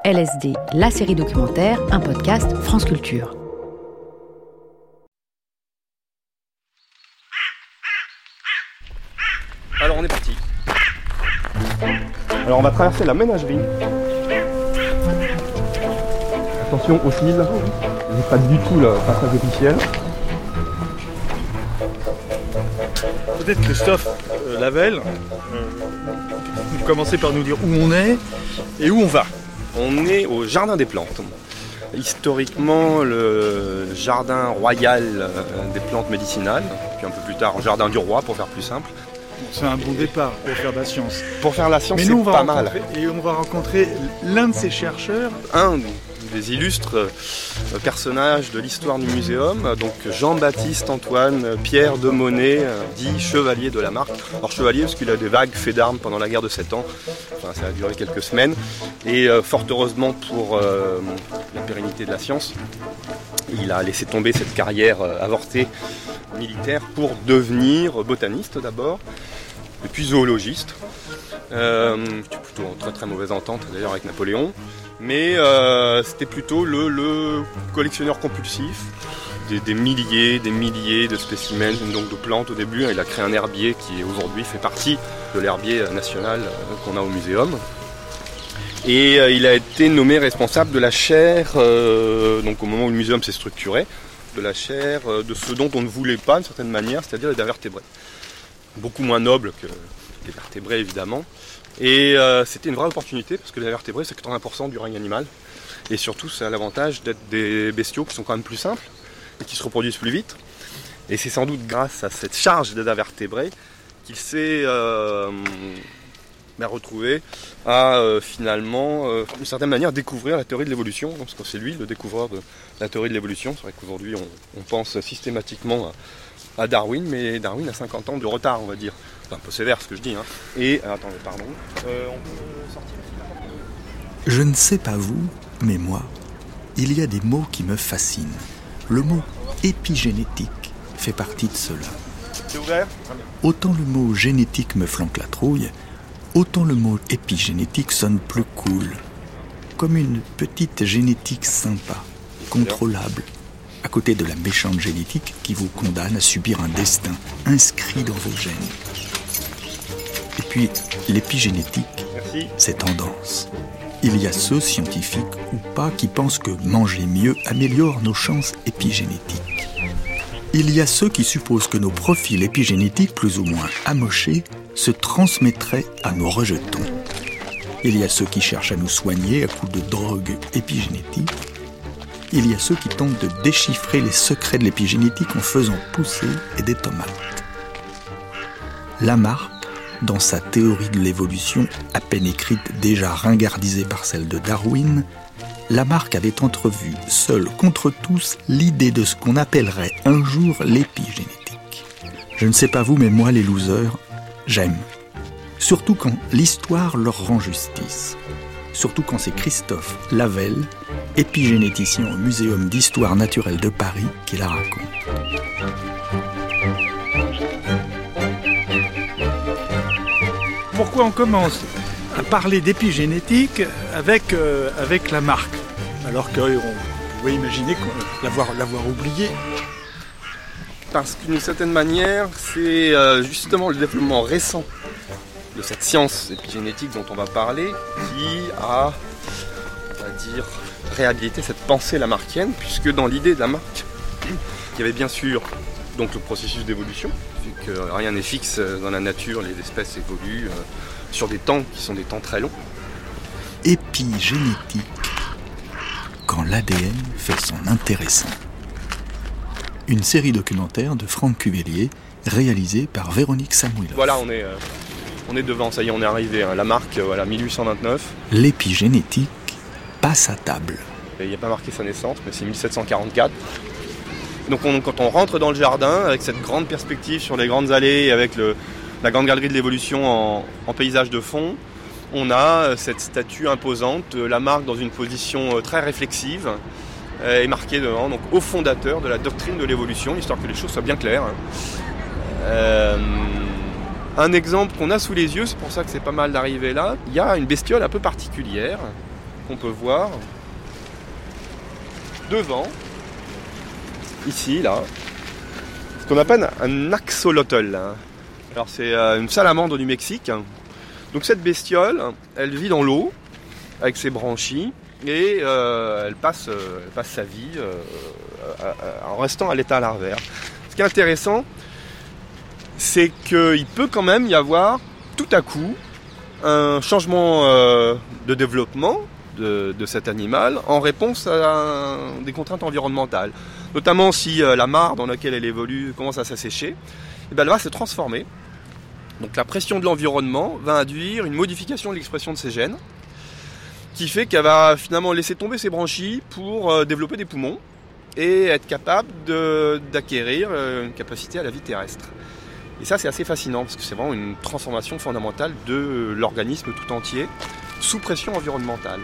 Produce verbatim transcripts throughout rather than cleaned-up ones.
L S D, la série documentaire, un podcast France Culture. Alors on est parti. Alors on va traverser la ménagerie. Attention aux fils, c'est pas du tout le passage officiel. Peut-être Christophe euh, Lavelle, euh, vous commencez par nous dire où on est et où on va. On est au Jardin des Plantes. Historiquement, le jardin royal des plantes médicinales, puis un peu plus tard, Jardin du Roi, pour faire plus simple. C'est un bon départ pour faire de la science. Pour faire de la science, Mais c'est nous, on va pas mal. Et on va rencontrer l'un de ces chercheurs. Un des illustres personnages de l'histoire du muséum, donc Jean-Baptiste Antoine Pierre de Monet, dit chevalier de la Marque. Alors chevalier parce qu'il a des vagues faits d'armes pendant la guerre de sept ans. Enfin, ça a duré quelques semaines. Et euh, fort heureusement pour euh, la pérennité de la science, il a laissé tomber cette carrière euh, avortée militaire pour devenir botaniste d'abord, et puis zoologiste. Euh, c'était plutôt en très très mauvaise entente d'ailleurs avec Napoléon, mais euh, c'était plutôt le, le collectionneur compulsif des, des milliers, des milliers de spécimens donc de plantes au début. Il a créé un herbier qui aujourd'hui fait partie de l'herbier national qu'on a au muséum. Et euh, il a été nommé responsable de la chaire, euh, donc au moment où le muséum s'est structuré, de la chaire euh, de ce dont on ne voulait pas d'une certaine manière, c'est-à-dire les invertébrés. Beaucoup moins nobles que les vertébrés évidemment. Et euh, c'était une vraie opportunité parce que les vertébrés c'est quatre-vingts pour cent du règne animal. Et surtout ça a l'avantage d'être des bestiaux qui sont quand même plus simples et qui se reproduisent plus vite. Et c'est sans doute grâce à cette charge des invertébrés qu'il s'est euh, ben, retrouvé à euh, finalement, euh, d'une certaine manière, découvrir la théorie de l'évolution. Parce que c'est lui le découvreur de la théorie de l'évolution. C'est vrai qu'aujourd'hui on, on pense systématiquement à, à Darwin, mais Darwin a cinquante ans de retard, on va dire. C'est un peu sévère ce que je dis. Hein. Et, euh, attendez, pardon. Euh, on peut sortir ici. Je ne sais pas vous, mais moi, il y a des mots qui me fascinent. Le mot épigénétique fait partie de cela. C'est ouvert ? Autant le mot génétique me flanque la trouille, autant le mot épigénétique sonne plus cool. Comme une petite génétique sympa, contrôlable, à côté de la méchante génétique qui vous condamne à subir un destin inscrit dans vos gènes. Et puis, l'épigénétique, Merci. c'est tendance. Il y a ceux, scientifiques ou pas, qui pensent que manger mieux améliore nos chances épigénétiques. Il y a ceux qui supposent que nos profils épigénétiques, plus ou moins amochés, se transmettraient à nos rejetons. Il y a ceux qui cherchent à nous soigner à coups de drogue épigénétique. Il y a ceux qui tentent de déchiffrer les secrets de l'épigénétique en faisant pousser des tomates. Lamarck, dans sa théorie de l'évolution, à peine écrite, déjà ringardisée par celle de Darwin, Lamarck avait entrevu, seul contre tous, l'idée de ce qu'on appellerait un jour l'épigénétique. Je ne sais pas vous, mais moi, les losers, j'aime. Surtout quand l'histoire leur rend justice. Surtout quand c'est Christophe Lavelle, épigénéticien au Muséum d'histoire naturelle de Paris, qui la raconte. Pourquoi on commence à parler d'épigénétique avec, euh, avec Lamarck, alors qu'on pouvait imaginer l'avoir, l'avoir oublié? Parce qu'une certaine manière, c'est euh, justement le développement récent de cette science épigénétique dont on va parler qui a, on va dire, réhabilité cette pensée lamarckienne, puisque dans l'idée de Lamarck, il y avait bien sûr donc, le processus d'évolution, vu que rien n'est fixe dans la nature, les espèces évoluent euh, sur des temps qui sont des temps très longs. Épigénétique, quand l'A D N fait son intéressant. Une série documentaire de Franck Cuvelier, réalisée par Véronique Samuilov. Voilà, on est, euh, on est devant, ça y est, on est arrivé. Hein. Lamarck, euh, voilà, mille huit cent vingt-neuf. L'épigénétique passe à table. Il n'y a pas marqué sa naissance, mais c'est mille sept cent quarante-quatre. Donc on, quand on rentre dans le jardin, avec cette grande perspective sur les grandes allées, avec le, la grande galerie de l'évolution en, en paysage de fond, on a cette statue imposante, Lamarck dans une position très réflexive, et marqué devant, donc au fondateur de la doctrine de l'évolution, histoire que les choses soient bien claires. Euh, un exemple qu'on a sous les yeux, c'est pour ça que c'est pas mal d'arriver là, il y a une bestiole un peu particulière, qu'on peut voir devant, ici, là, ce qu'on appelle un axolotl. Alors c'est une salamandre du Mexique. Donc cette bestiole, elle vit dans l'eau avec ses branchies et euh, elle, passe, euh, elle passe sa vie euh, à, à, en restant à l'état larvaire. Ce qui est intéressant, c'est qu'il peut quand même y avoir tout à coup un changement euh, de développement de, de cet animal en réponse à un, des contraintes environnementales. Notamment si euh, la mare dans laquelle elle évolue commence à s'assécher, et bien elle va se transformer. Donc la pression de l'environnement va induire une modification de l'expression de ses gènes qui fait qu'elle va finalement laisser tomber ses branchies pour euh, développer des poumons et être capable de, d'acquérir euh, une capacité à la vie terrestre. Et ça c'est assez fascinant parce que c'est vraiment une transformation fondamentale de l'organisme tout entier sous pression environnementale.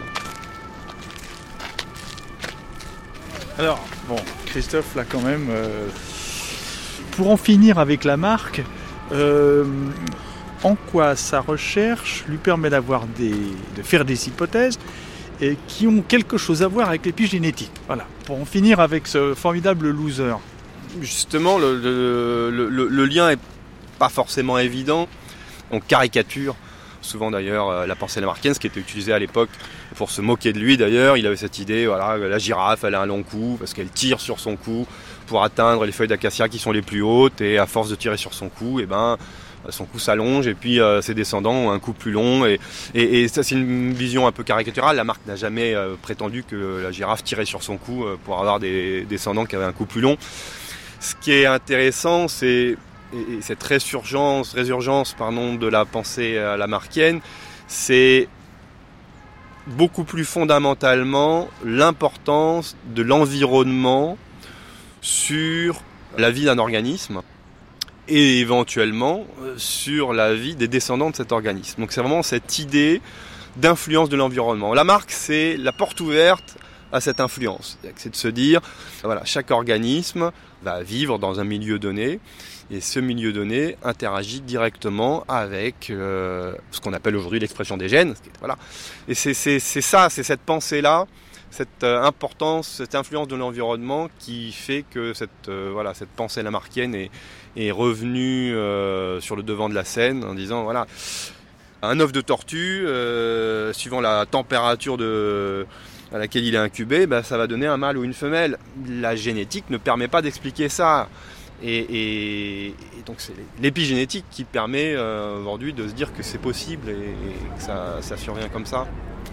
Alors, bon, Christophe, là quand même, euh, pour en finir avec la marque, euh, en quoi sa recherche lui permet d'avoir des, de faire des hypothèses et qui ont quelque chose à voir avec l'épigénétique. Voilà, pour en finir avec ce formidable loser. Justement, le, le, le, le lien est pas forcément évident. On caricature souvent d'ailleurs la pensée lamarckienne, ce qui était utilisé à l'époque pour se moquer de lui d'ailleurs. Il avait cette idée, voilà, la girafe elle a un long cou parce qu'elle tire sur son cou pour atteindre les feuilles d'acacia qui sont les plus hautes et à force de tirer sur son cou, et ben son cou s'allonge et puis euh, ses descendants ont un cou plus long et, et, et ça c'est une vision un peu caricaturale. Lamarck n'a jamais euh, prétendu que la girafe tirait sur son cou euh, pour avoir des descendants qui avaient un cou plus long. Ce qui est intéressant, c'est et cette résurgence, résurgence pardon, de la pensée lamarckienne, c'est beaucoup plus fondamentalement l'importance de l'environnement sur la vie d'un organisme et éventuellement sur la vie des descendants de cet organisme. Donc c'est vraiment cette idée d'influence de l'environnement. Lamarck, c'est la porte ouverte à cette influence. C'est de se dire, voilà, chaque organisme va vivre dans un milieu donné et ce milieu donné interagit directement avec euh, ce qu'on appelle aujourd'hui l'expression des gènes. Voilà. Et c'est, c'est, c'est ça, c'est cette pensée-là, cette euh, importance, cette influence de l'environnement qui fait que cette, euh, voilà, cette pensée lamarckienne est, est revenue euh, sur le devant de la scène en disant, voilà, un œuf de tortue, euh, suivant la température de... à laquelle il est incubé, ben, ça va donner un mâle ou une femelle. La génétique ne permet pas d'expliquer ça. Et, et, et donc c'est l'épigénétique qui permet euh, aujourd'hui de se dire que c'est possible et, et que ça, ça survient comme ça.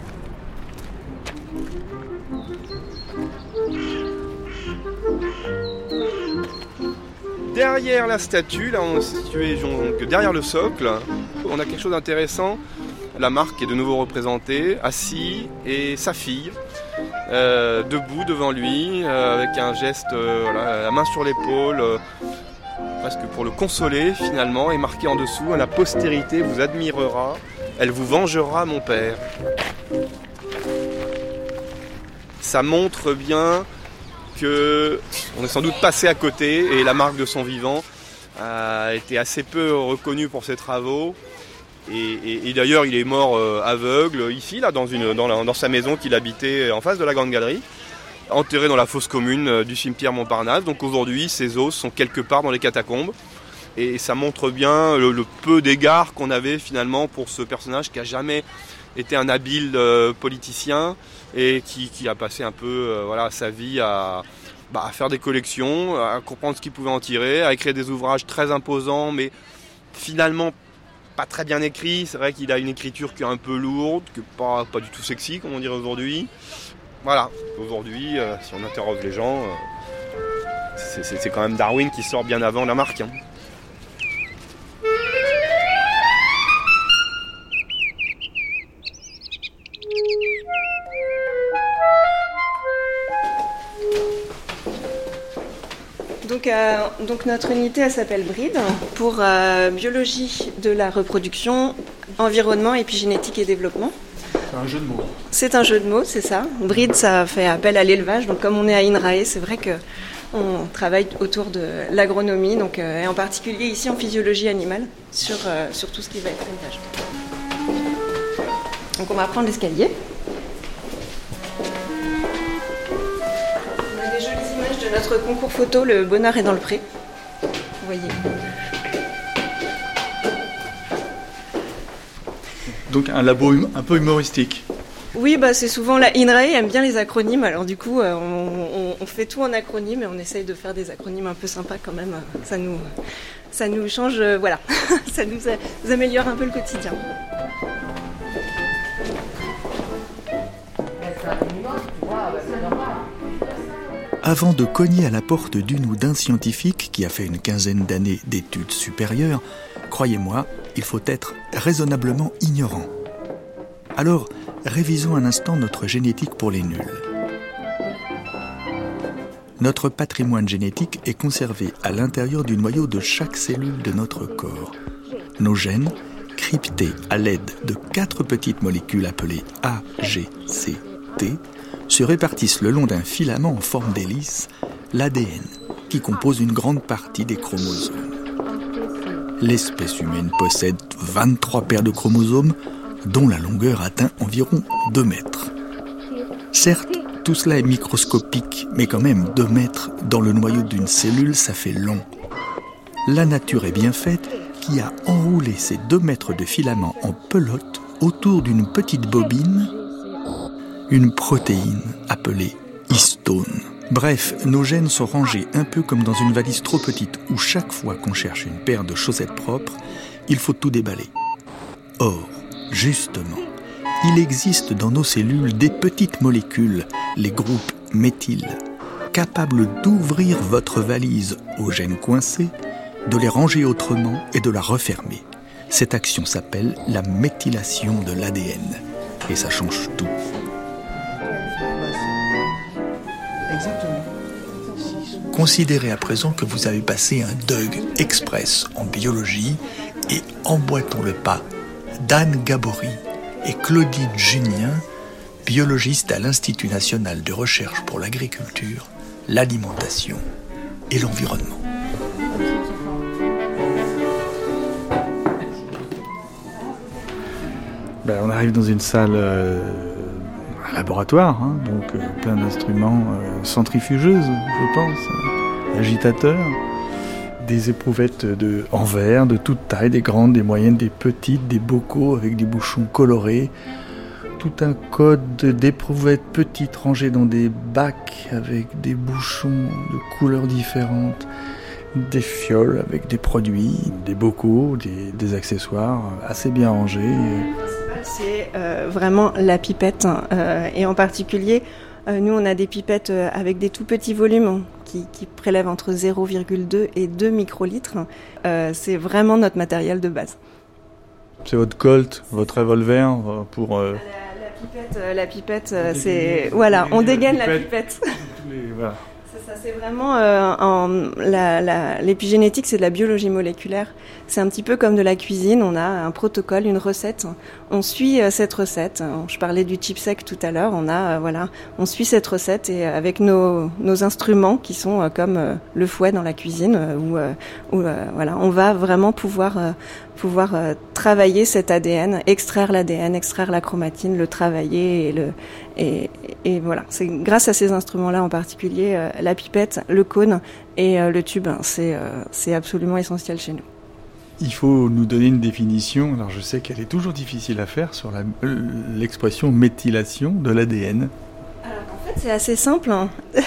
Derrière la statue, là on est situé donc, derrière le socle, on a quelque chose d'intéressant. Lamarck est de nouveau représenté, assis, et sa fille, euh, debout devant lui, euh, avec un geste, euh, voilà, la main sur l'épaule, euh, presque pour le consoler finalement, et marqué en dessous, « La postérité vous admirera, elle vous vengera mon père ». Ça montre bien qu'on est sans doute passé à côté, et Lamarck de son vivant a été assez peu reconnu pour ses travaux. Et, et, et d'ailleurs, il est mort euh, aveugle ici, là, dans, une, dans, la, dans sa maison qu'il habitait en face de la Grande Galerie, enterré dans la fosse commune euh, du cimetière Montparnasse. Donc aujourd'hui, ses os sont quelque part dans les catacombes. Et ça montre bien le, le peu d'égard qu'on avait finalement pour ce personnage qui n'a jamais été un habile euh, politicien et qui, qui a passé un peu euh, voilà, sa vie à, bah, à faire des collections, à comprendre ce qu'il pouvait en tirer, à écrire des ouvrages très imposants, mais finalement pas très bien écrit. C'est vrai qu'il a une écriture qui est un peu lourde, que pas, pas du tout sexy comme on dirait aujourd'hui. Voilà, aujourd'hui, euh, si on interroge les gens, euh, c'est, c'est, c'est quand même Darwin qui sort bien avant Lamarck. Hein. Donc, euh, donc notre unité, elle s'appelle BREED, pour euh, biologie de la reproduction, environnement, épigénétique et développement. C'est un jeu de mots. C'est un jeu de mots, c'est ça. BREED, ça fait appel à l'élevage. Donc comme on est à INRAE, c'est vrai qu'on travaille autour de l'agronomie, donc, euh, et en particulier ici en physiologie animale, sur, euh, sur tout ce qui va être élevage. Donc on va prendre l'escalier. de notre concours photo, Le bonheur est dans le pré. Vous voyez. Donc un labo hum- un peu humoristique. Oui, bah, c'est souvent la INRAE aime bien les acronymes, alors du coup euh, on, on, on fait tout en acronyme et on essaye de faire des acronymes un peu sympas quand même, ça nous, ça nous change, euh, voilà, ça nous, a, nous améliore un peu le quotidien. Avant de cogner à la porte d'une ou d'un scientifique qui a fait une quinzaine d'années d'études supérieures, croyez-moi, il faut être raisonnablement ignorant. Alors, révisons un instant notre génétique pour les nuls. Notre patrimoine génétique est conservé à l'intérieur du noyau de chaque cellule de notre corps. Nos gènes, cryptés à l'aide de quatre petites molécules appelées A, G, C, T, se répartissent le long d'un filament en forme d'hélice, l'A D N, qui compose une grande partie des chromosomes. L'espèce humaine possède vingt-trois paires de chromosomes, dont la longueur atteint environ deux mètres. Certes, tout cela est microscopique, mais quand même deux mètres dans le noyau d'une cellule, ça fait long. La nature est bien faite qui a enroulé ces deux mètres de filament en pelote autour d'une petite bobine, une protéine appelée histone. Bref, nos gènes sont rangés un peu comme dans une valise trop petite où chaque fois qu'on cherche une paire de chaussettes propres, il faut tout déballer. Or, justement, il existe dans nos cellules des petites molécules, les groupes méthyl, capables d'ouvrir votre valise aux gènes coincés, de les ranger autrement et de la refermer. Cette action s'appelle la méthylation de l'A D N. Et ça change tout. Considérez à présent que vous avez passé un D U G express en biologie et emboîtons le pas d'Anne Gabory et Claudine Junien, biologistes à l'Institut national de recherche pour l'agriculture, l'alimentation et l'environnement. Ben, on arrive dans une salle, euh, un laboratoire, hein, donc euh, plein d'instruments, euh, centrifugeuses, je pense, euh, agitateurs, des éprouvettes de, en verre, de toute taille, des grandes, des moyennes, des petites, des bocaux avec des bouchons colorés, tout un code d'éprouvettes petites rangées dans des bacs avec des bouchons de couleurs différentes, des fioles avec des produits, des bocaux, des, des accessoires assez bien rangés. C'est euh, vraiment la pipette euh, et en particulier euh, nous on a des pipettes euh, avec des tout petits volumes qui, qui prélèvent entre zéro virgule deux et deux microlitres. Euh, c'est vraiment notre matériel de base. C'est votre Colt, votre revolver pour... Euh... La, la pipette, euh, la pipette euh, c'est... Voilà, on dégaine la pipette. Voilà. C'est ça, c'est vraiment euh, en, la, la, l'épigénétique, c'est de la biologie moléculaire. C'est un petit peu comme de la cuisine. On a un protocole, une recette. On suit euh, cette recette. Je parlais du chip sec tout à l'heure. On a, euh, voilà, on suit cette recette et euh, avec nos, nos instruments qui sont euh, comme euh, le fouet dans la cuisine, euh, où, euh, où euh, voilà, on va vraiment pouvoir euh, pouvoir euh, travailler cet A D N, extraire l'A D N, extraire la chromatine, le travailler et le et, et voilà. C'est grâce à ces instruments-là en particulier, euh, la pipette, le cône et euh, le tube, c'est euh, c'est absolument essentiel chez nous. Il faut nous donner une définition. Alors je sais qu'elle est toujours difficile à faire sur la, l'expression méthylation de l'A D N. Alors en fait c'est assez simple. Hein.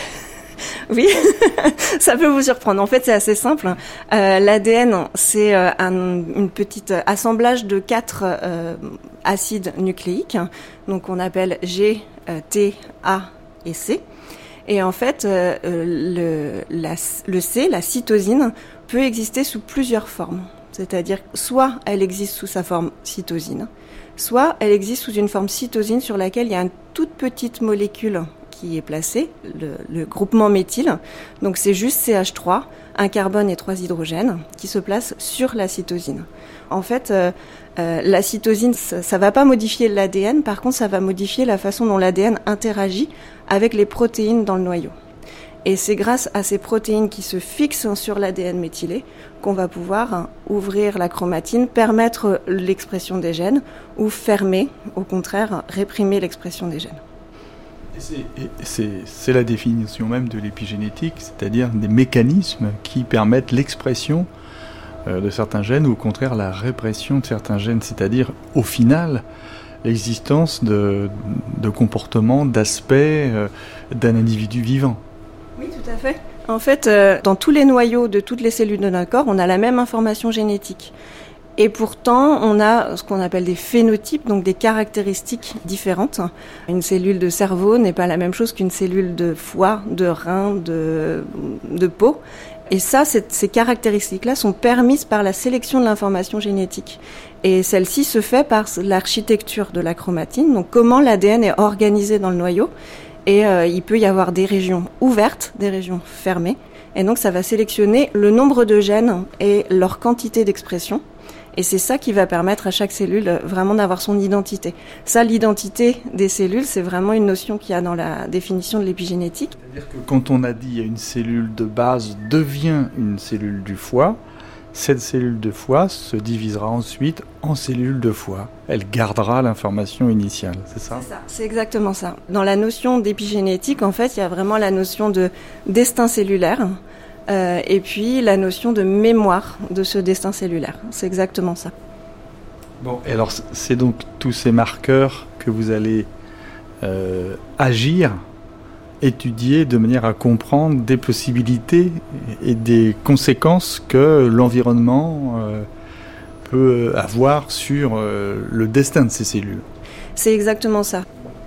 Oui, ça peut vous surprendre. En fait, c'est assez simple. Euh, L'A D N, c'est euh, un une petite assemblage de quatre euh, acides nucléiques, donc on appelle G, euh, T, A et C. Et en fait, euh, le, la, le C, la cytosine, peut exister sous plusieurs formes. C'est-à-dire, soit elle existe sous sa forme cytosine, soit elle existe sous une forme cytosine sur laquelle il y a une toute petite molécule qui est placée, le, le groupement méthyle. Donc c'est juste C H trois, un carbone et trois hydrogènes qui se placent sur la cytosine. En fait, euh, euh, la cytosine, ça, ça va pas modifier l'A D N, par contre ça va modifier la façon dont l'A D N interagit avec les protéines dans le noyau. Et c'est grâce à ces protéines qui se fixent sur l'A D N méthylé qu'on va pouvoir ouvrir la chromatine, permettre l'expression des gènes, ou fermer, au contraire, réprimer l'expression des gènes. C'est, c'est, c'est la définition même de l'épigénétique, c'est-à-dire des mécanismes qui permettent l'expression euh, de certains gènes ou au contraire la répression de certains gènes, c'est-à-dire au final l'existence de, de comportements, d'aspects euh, d'un individu vivant. Oui, tout à fait. En fait, euh, dans tous les noyaux de toutes les cellules de notre corps, on a la même information génétique. Et pourtant, on a ce qu'on appelle des phénotypes, donc des caractéristiques différentes. Une cellule de cerveau n'est pas la même chose qu'une cellule de foie, de rein, de, de peau. Et ça, ces caractéristiques-là sont permises par la sélection de l'information génétique. Et celle-ci se fait par l'architecture de la chromatine, donc comment l'A D N est organisé dans le noyau. Et euh, il peut y avoir des régions ouvertes, des régions fermées. Et donc, ça va sélectionner le nombre de gènes et leur quantité d'expression. Et c'est ça qui va permettre à chaque cellule vraiment d'avoir son identité. Ça, l'identité des cellules, c'est vraiment une notion qu'il y a dans la définition de l'épigénétique. C'est-à-dire que quand on a dit une cellule de base devient une cellule du foie, cette cellule de foie se divisera ensuite en cellules de foie. Elle gardera l'information initiale, c'est ça ? C'est ça, c'est exactement ça. Dans la notion d'épigénétique, en fait, il y a vraiment la notion de destin cellulaire. Euh, et puis la notion de mémoire de ce destin cellulaire. C'est exactement ça. Bon, et alors c'est donc tous ces marqueurs que vous allez euh, agir, étudier de manière à comprendre des possibilités et des conséquences que l'environnement euh, peut avoir sur euh, le destin de ces cellules. C'est exactement ça.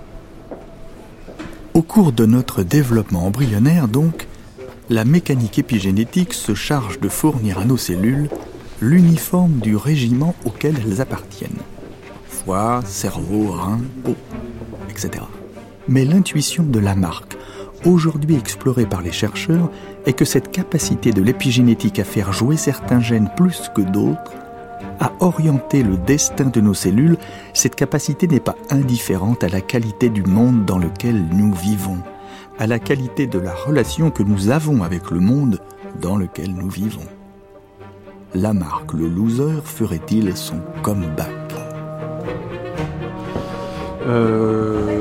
Au cours de notre développement embryonnaire, donc, la mécanique épigénétique se charge de fournir à nos cellules l'uniforme du régiment auquel elles appartiennent. Foie, cerveau, rein, peau, et cetera. Mais l'intuition de Lamarck, aujourd'hui explorée par les chercheurs, est que cette capacité de l'épigénétique à faire jouer certains gènes plus que d'autres, à orienter le destin de nos cellules, cette capacité n'est pas indifférente à la qualité du monde dans lequel nous vivons, à la qualité de la relation que nous avons avec le monde dans lequel nous vivons. Lamarck, le loser, ferait-il son comeback ? euh,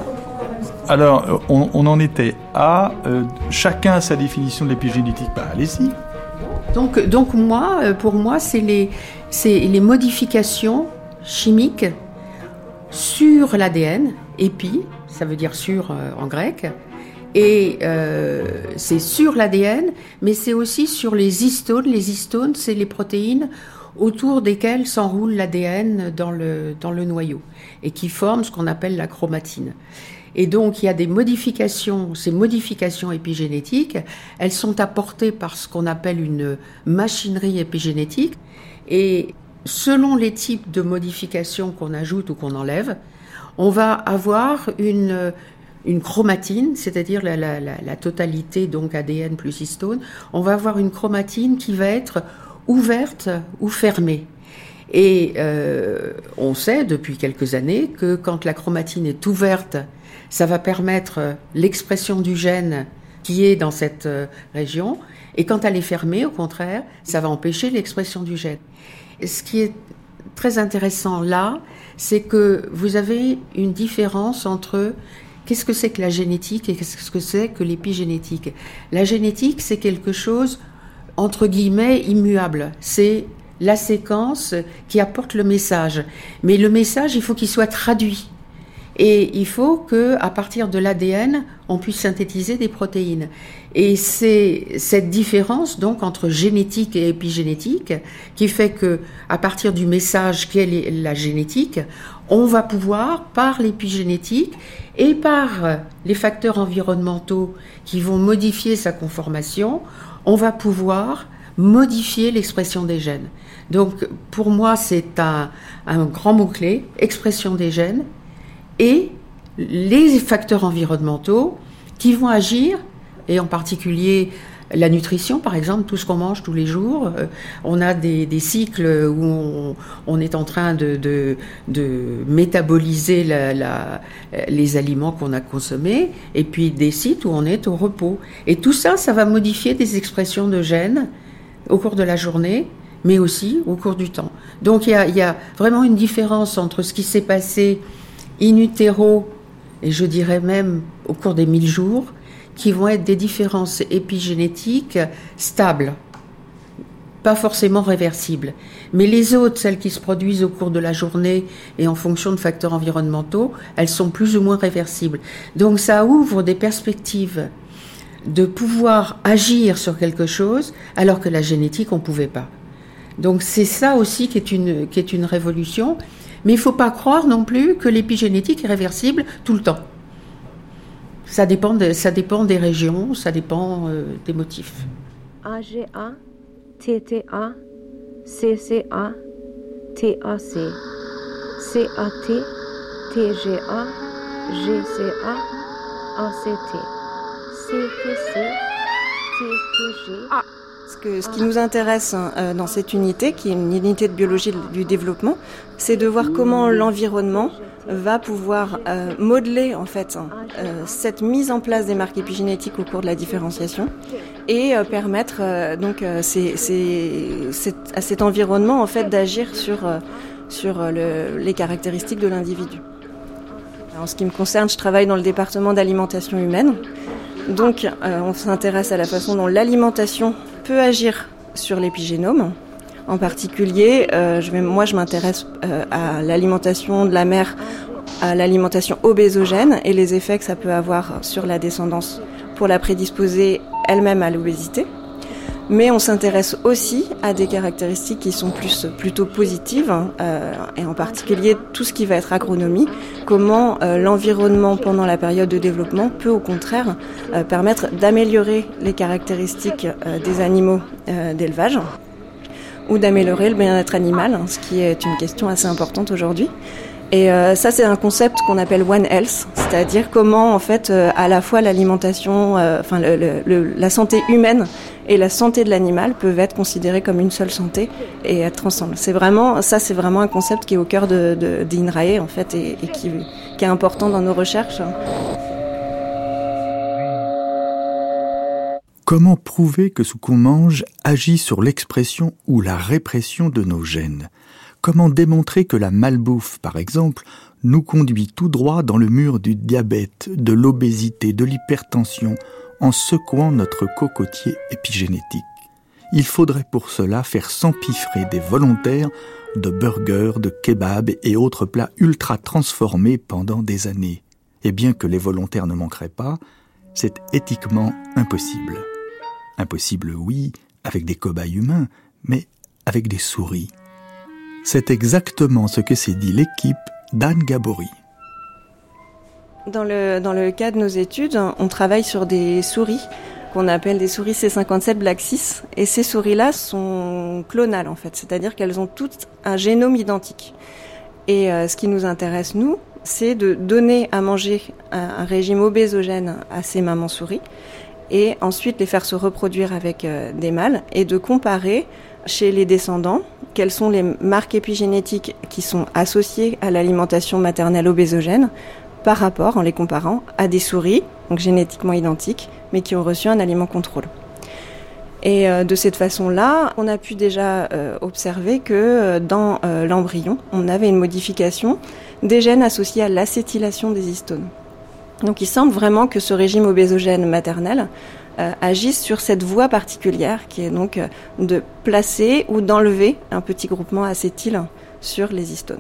Alors, on, on en était à... Euh, chacun a sa définition de l'épigénétique. Bah, allez-y. Donc, donc moi, pour moi, c'est les, c'est les modifications chimiques sur l'A D N, épi, ça veut dire sur euh, en grec, et euh, c'est sur l'A D N, mais c'est aussi sur les histones. Les histones, c'est les protéines autour desquelles s'enroule l'A D N dans le, dans le noyau et qui forment ce qu'on appelle la chromatine. Et donc, il y a des modifications, ces modifications épigénétiques, elles sont apportées par ce qu'on appelle une machinerie épigénétique. Et selon les types de modifications qu'on ajoute ou qu'on enlève, on va avoir une... une chromatine, c'est-à-dire la, la, la, la totalité, donc A D N plus histone, on va avoir une chromatine qui va être ouverte ou fermée. Et euh, on sait depuis quelques années que quand la chromatine est ouverte, ça va permettre l'expression du gène qui est dans cette région, et quand elle est fermée, au contraire, ça va empêcher l'expression du gène. Et ce qui est très intéressant là, c'est que vous avez une différence entre qu'est-ce que c'est que la génétique et qu'est-ce que c'est que l'épigénétique. La génétique, c'est quelque chose, entre guillemets, immuable. C'est la séquence qui apporte le message. Mais le message, il faut qu'il soit traduit. Et il faut qu'à partir de l'A D N, on puisse synthétiser des protéines. Et c'est cette différence donc entre génétique et épigénétique qui fait que, à partir du message qu'est la génétique, on va pouvoir, par l'épigénétique et par les facteurs environnementaux qui vont modifier sa conformation, on va pouvoir modifier l'expression des gènes. Donc, pour moi, c'est un, un grand mot-clé, expression des gènes, et les facteurs environnementaux qui vont agir, et en particulier la nutrition, par exemple, tout ce qu'on mange tous les jours. Euh, on a des, des cycles où on, on est en train de, de, de métaboliser la, la, les aliments qu'on a consommés, et puis des cycles où on est au repos. Et tout ça, ça va modifier des expressions de gènes au cours de la journée, mais aussi au cours du temps. Donc il y a, il y a vraiment une différence entre ce qui s'est passé in utero et je dirais même au cours des mille jours, qui vont être des différences épigénétiques stables, pas forcément réversibles. Mais les autres, celles qui se produisent au cours de la journée et en fonction de facteurs environnementaux, elles sont plus ou moins réversibles. Donc ça ouvre des perspectives de pouvoir agir sur quelque chose, alors que la génétique, on ne pouvait pas. Donc c'est ça aussi qui est une, qui est une révolution. Mais il ne faut pas croire non plus que l'épigénétique est réversible tout le temps. Ça dépend, de, ça dépend des régions, ça dépend euh, des motifs. A G A, T T A, C C A, T A C, C A T, T G A, G C A, A C T, C T C, T T G. Ah. Ce, que, ce qui nous intéresse euh, dans cette unité, qui est une unité de biologie du développement, c'est de voir comment l'environnement va pouvoir euh, modeler en fait euh, cette mise en place des marques épigénétiques au cours de la différenciation et euh, permettre euh, donc euh, c'est, c'est, c'est, à cet environnement en fait d'agir sur euh, sur le, les caractéristiques de l'individu. En ce qui me concerne, je travaille dans le département d'alimentation humaine, donc euh, on s'intéresse à la façon dont l'alimentation peut agir sur l'épigénome. En particulier, euh, je vais, moi je m'intéresse euh, à l'alimentation de la mère, à l'alimentation obésogène et les effets que ça peut avoir sur la descendance pour la prédisposer elle-même à l'obésité. Mais on s'intéresse aussi à des caractéristiques qui sont plus, plutôt positives, euh, et en particulier tout ce qui va être agronomie, comment euh, l'environnement pendant la période de développement peut au contraire euh, permettre d'améliorer les caractéristiques euh, des animaux euh, d'élevage ou d'améliorer le bien-être animal, ce qui est une question assez importante aujourd'hui. Et euh, ça, c'est un concept qu'on appelle One Health, c'est-à-dire comment, en fait, euh, à la fois l'alimentation, euh, enfin, le, le, le, la santé humaine et la santé de l'animal peuvent être considérées comme une seule santé et être ensemble. C'est vraiment, ça, c'est vraiment un concept qui est au cœur de, de, d'INRAE, en fait, et, et qui, qui est important dans nos recherches. Comment prouver que ce qu'on mange agit sur l'expression ou la répression de nos gènes ? Comment démontrer que la malbouffe, par exemple, nous conduit tout droit dans le mur du diabète, de l'obésité, de l'hypertension, en secouant notre cocotier épigénétique ? Il faudrait pour cela faire s'empiffrer des volontaires de burgers, de kebabs et autres plats ultra transformés pendant des années. Et bien que les volontaires ne manqueraient pas, c'est éthiquement impossible. Impossible, oui, avec des cobayes humains, mais avec des souris. C'est exactement ce que s'est dit l'équipe d'Anne Gabory. Dans le, dans le cas de nos études, on travaille sur des souris qu'on appelle des souris C cinquante-sept Black six. Et ces souris-là sont clonales en fait, c'est-à-dire qu'elles ont toutes un génome identique. Et euh, ce qui nous intéresse, nous, c'est de donner à manger un, un régime obésogène à ces mamans souris et ensuite les faire se reproduire avec euh, des mâles et de comparer chez les descendants quelles sont les marques épigénétiques qui sont associées à l'alimentation maternelle obésogène par rapport, en les comparant, à des souris, donc génétiquement identiques, mais qui ont reçu un aliment contrôle. Et euh, de cette façon-là, on a pu déjà euh, observer que euh, dans euh, l'embryon, on avait une modification des gènes associés à l'acétylation des histones. Donc il semble vraiment que ce régime obésogène maternel euh, agisse sur cette voie particulière qui est donc euh, de placer ou d'enlever un petit groupement acétyl sur les histones.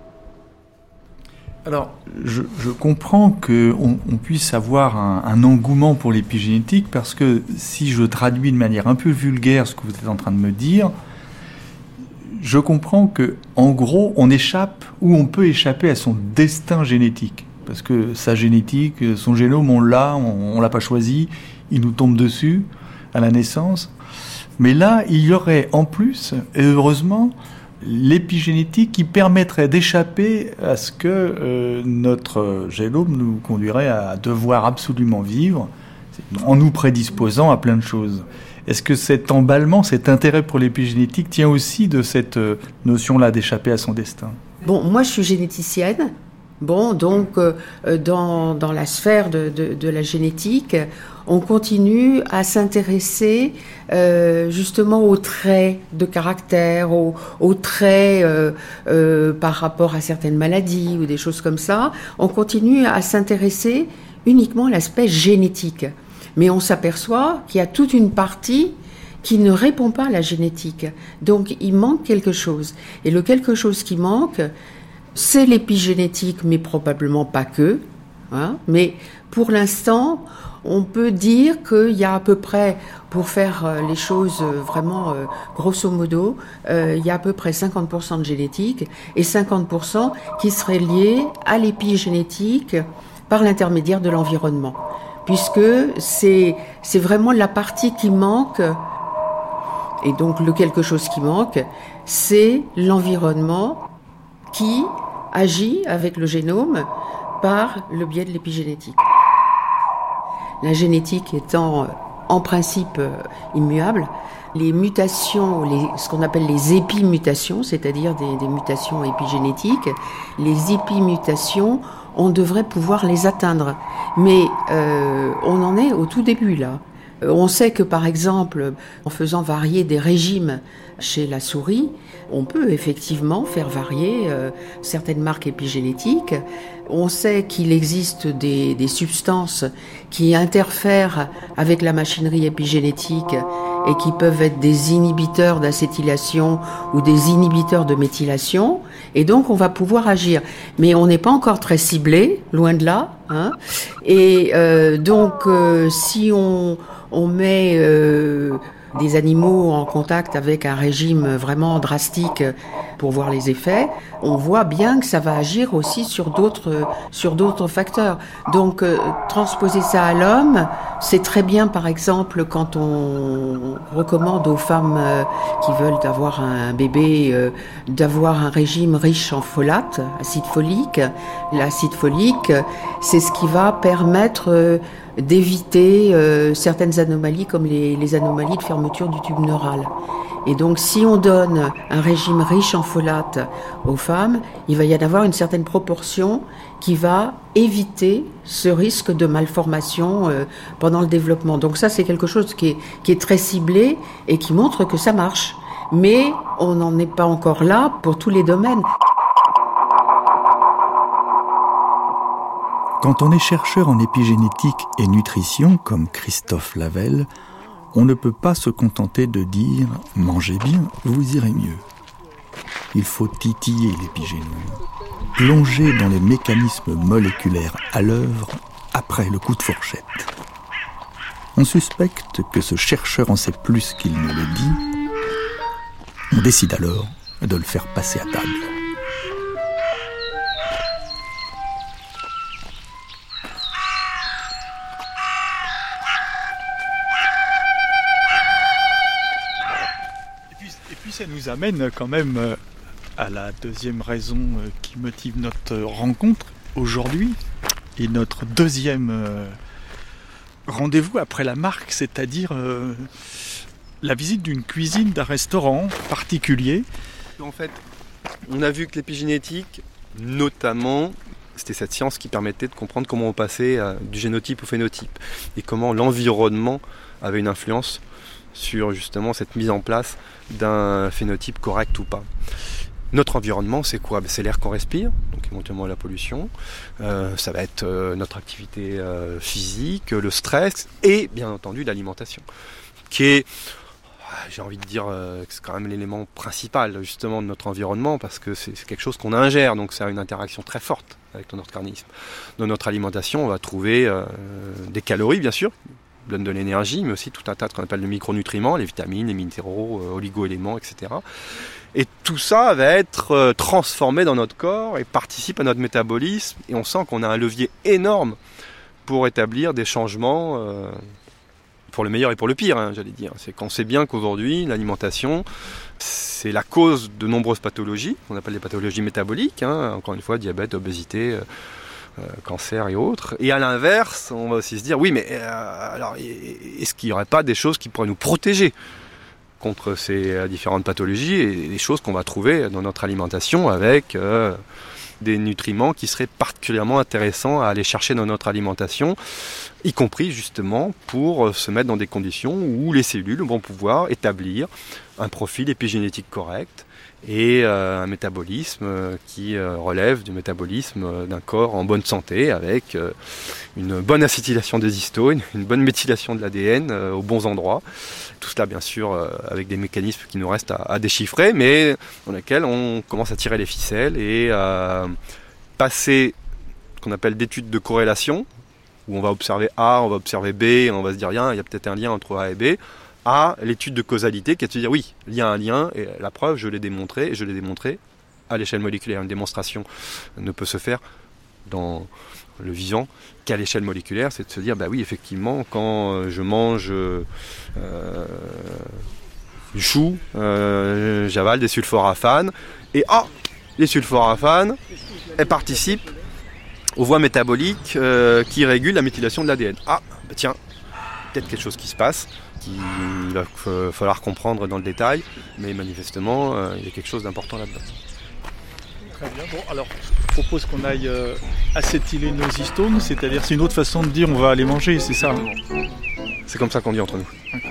Alors, je, je comprends qu'on on puisse avoir un, un engouement pour l'épigénétique parce que si je traduis de manière un peu vulgaire ce que vous êtes en train de me dire, je comprends que, en gros, on échappe ou on peut échapper à son destin génétique. Parce que sa génétique, son génome, on l'a, on, on l'a pas choisi, il nous tombe dessus à la naissance. Mais là, il y aurait en plus, et heureusement, l'épigénétique qui permettrait d'échapper à ce que euh, notre génome nous conduirait à devoir absolument vivre, en nous prédisposant à plein de choses. Est-ce que cet emballement, cet intérêt pour l'épigénétique tient aussi de cette notion-là d'échapper à son destin ? Bon, moi je suis généticienne, Bon, donc euh, dans, dans la sphère de, de, de la génétique, on continue à s'intéresser euh, justement aux traits de caractère, aux, aux traits euh, euh, par rapport à certaines maladies ou des choses comme ça. On continue à s'intéresser uniquement à l'aspect génétique. Mais on s'aperçoit qu'il y a toute une partie qui ne répond pas à la génétique. Donc il manque quelque chose. Et le quelque chose qui manque, c'est l'épigénétique, mais probablement pas que. Hein. Mais pour l'instant, on peut dire qu'il y a à peu près, pour faire les choses vraiment euh, grosso modo, euh, il y a à peu près cinquante pour cent de génétique et cinquante pour cent qui seraient liés à l'épigénétique par l'intermédiaire de l'environnement. Puisque c'est, c'est vraiment la partie qui manque. Et donc le quelque chose qui manque, c'est l'environnement qui agit avec le génome par le biais de l'épigénétique. La génétique étant en principe immuable, les mutations, les, ce qu'on appelle les épimutations, c'est-à-dire des, des mutations épigénétiques, les épimutations, on devrait pouvoir les atteindre. Mais euh, on en est au tout début là. On sait que par exemple, en faisant varier des régimes chez la souris, on peut effectivement faire varier euh, certaines marques épigénétiques. On sait qu'il existe des, des substances qui interfèrent avec la machinerie épigénétique et qui peuvent être des inhibiteurs d'acétylation ou des inhibiteurs de méthylation. Et donc, on va pouvoir agir. Mais on n'est pas encore très ciblé, loin de là. Hein. Et euh, donc, euh, si on, on met euh, des animaux en contact avec un régime vraiment drastique pour voir les effets, on voit bien que ça va agir aussi sur d'autres, sur d'autres facteurs. Donc, euh, transposer ça à l'homme, c'est très bien, par exemple, quand on recommande aux femmes euh, qui veulent avoir un bébé, euh, d'avoir un régime riche en folate, acide folique. L'acide folique, c'est ce qui va permettre euh, d'éviter euh, certaines anomalies comme les, les anomalies de fermeture du tube neural. Et donc, si on donne un régime riche en folate aux femmes, il va y en avoir une certaine proportion qui va éviter ce risque de malformation euh, pendant le développement. Donc ça, c'est quelque chose qui est, qui est très ciblé et qui montre que ça marche. Mais on n'en est pas encore là pour tous les domaines. Quand on est chercheur en épigénétique et nutrition, comme Christophe Lavelle, on ne peut pas se contenter de dire « mangez bien, vous irez mieux ». Il faut titiller l'épigénome, plonger dans les mécanismes moléculaires à l'œuvre après le coup de fourchette. On suspecte que ce chercheur en sait plus qu'il ne le dit. On décide alors de le faire passer à table. Ça nous amène quand même à la deuxième raison qui motive notre rencontre aujourd'hui et notre deuxième rendez-vous après la marque, c'est-à-dire la visite d'une cuisine d'un restaurant particulier. En fait, on a vu que l'épigénétique, notamment, c'était cette science qui permettait de comprendre comment on passait du génotype au phénotype et comment l'environnement avait une influence sur justement cette mise en place d'un phénotype correct ou pas. Notre environnement, c'est quoi ? C'est l'air qu'on respire, donc éventuellement la pollution, euh, ça va être euh, notre activité euh, physique, le stress et bien entendu l'alimentation, qui est, j'ai envie de dire, euh, c'est quand même l'élément principal justement de notre environnement parce que c'est, c'est quelque chose qu'on ingère, donc ça a une interaction très forte avec notre organisme. Dans notre alimentation, on va trouver euh, des calories bien sûr, donne de l'énergie, mais aussi tout un tas de ce qu'on appelle de micronutriments, les vitamines, les minéraux, euh, oligo-éléments, et cetera. Et tout ça va être euh, transformé dans notre corps et participe à notre métabolisme. Et on sent qu'on a un levier énorme pour établir des changements euh, pour le meilleur et pour le pire, hein, j'allais dire. C'est qu'on sait bien qu'aujourd'hui, l'alimentation, c'est la cause de nombreuses pathologies, qu'on appelle les pathologies métaboliques, hein, encore une fois, diabète, obésité, euh, Euh, cancer et autres. Et à l'inverse, on va aussi se dire, oui, mais euh, alors, est-ce qu'il n'y aurait pas des choses qui pourraient nous protéger contre ces euh, différentes pathologies et des choses qu'on va trouver dans notre alimentation avec euh, des nutriments qui seraient particulièrement intéressants à aller chercher dans notre alimentation, y compris justement pour se mettre dans des conditions où les cellules vont pouvoir établir un profil épigénétique correct et euh, un métabolisme euh, qui euh, relève du métabolisme euh, d'un corps en bonne santé avec euh, une bonne acétylation des histones, une bonne méthylation de l'A D N euh, aux bons endroits. Tout cela bien sûr euh, avec des mécanismes qui nous restent à, à déchiffrer, mais dans lesquels on commence à tirer les ficelles et à passer ce qu'on appelle d'études de corrélation, où on va observer A, on va observer B, et on va se dire il y a peut-être un lien entre A et B, à l'étude de causalité qui est de se dire oui, il y a un lien, et la preuve, je l'ai démontré, et je l'ai démontré à l'échelle moléculaire. Une démonstration ne peut se faire dans le vivant qu'à l'échelle moléculaire, c'est de se dire bah oui, effectivement, quand je mange euh, du chou, euh, j'avale des sulforaphanes, et ah, les sulforaphanes, elles participent aux voies métaboliques euh, qui régulent la méthylation de l'A D N. Ah, bah tiens, peut-être quelque chose qui se passe, qu'il va falloir comprendre dans le détail, mais manifestement, euh, il y a quelque chose d'important là-dedans. Très bien. Bon, alors, je propose qu'on aille euh, acétyler nos histones, c'est-à-dire c'est une autre façon de dire on va aller manger, c'est ça? C'est comme ça qu'on dit entre nous. Okay.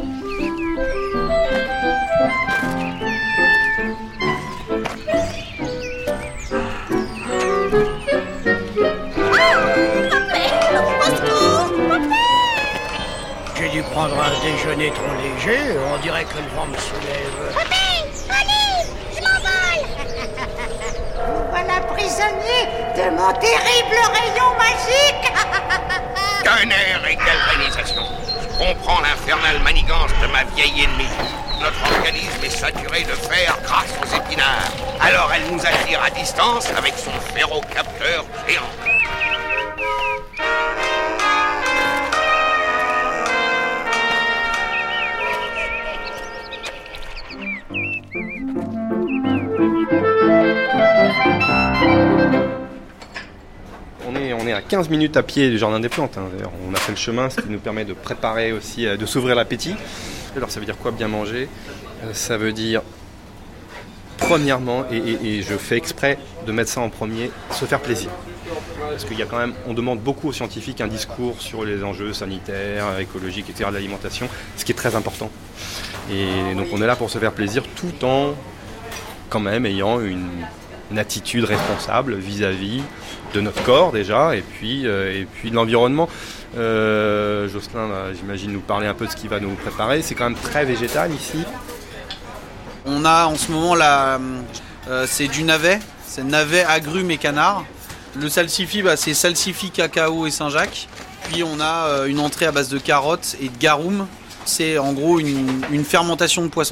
J'ai dû prendre un déjeuner trop léger, on dirait que le vent me soulève. Papy, allez, je m'envole. Vous voilà prisonnier de mon terrible rayon magique. Tonnerre et galvanisation. Je comprends l'infernale manigance de ma vieille ennemie. Notre organisme est saturé de fer grâce aux épinards. Alors elle nous attire à distance avec son ferrocapteur géant. On est, on est à quinze minutes à pied du Jardin des Plantes. Hein. D'ailleurs, on a fait le chemin, ce qui nous permet de préparer aussi, de s'ouvrir l'appétit. Alors ça veut dire quoi bien manger? Ça veut dire, premièrement, et, et, et je fais exprès de mettre ça en premier, se faire plaisir. Parce qu'il y a quand même, on demande beaucoup aux scientifiques un discours sur les enjeux sanitaires, écologiques, et cetera de l'alimentation, ce qui est très important. Et donc on est là pour se faire plaisir tout en quand même ayant une, une attitude responsable vis-à-vis de notre corps déjà, et puis, euh, et puis de l'environnement. Euh, Jocelyn va, j'imagine, nous parler un peu de ce qu'il va nous préparer. C'est quand même très végétal ici. On a en ce moment, la, euh, c'est du navet, c'est navet, agrumes et canard. Le salsifis, bah, c'est salsifis, cacao et Saint-Jacques. Puis on a euh, une entrée à base de carottes et de garum. C'est en gros une, une fermentation de poisson.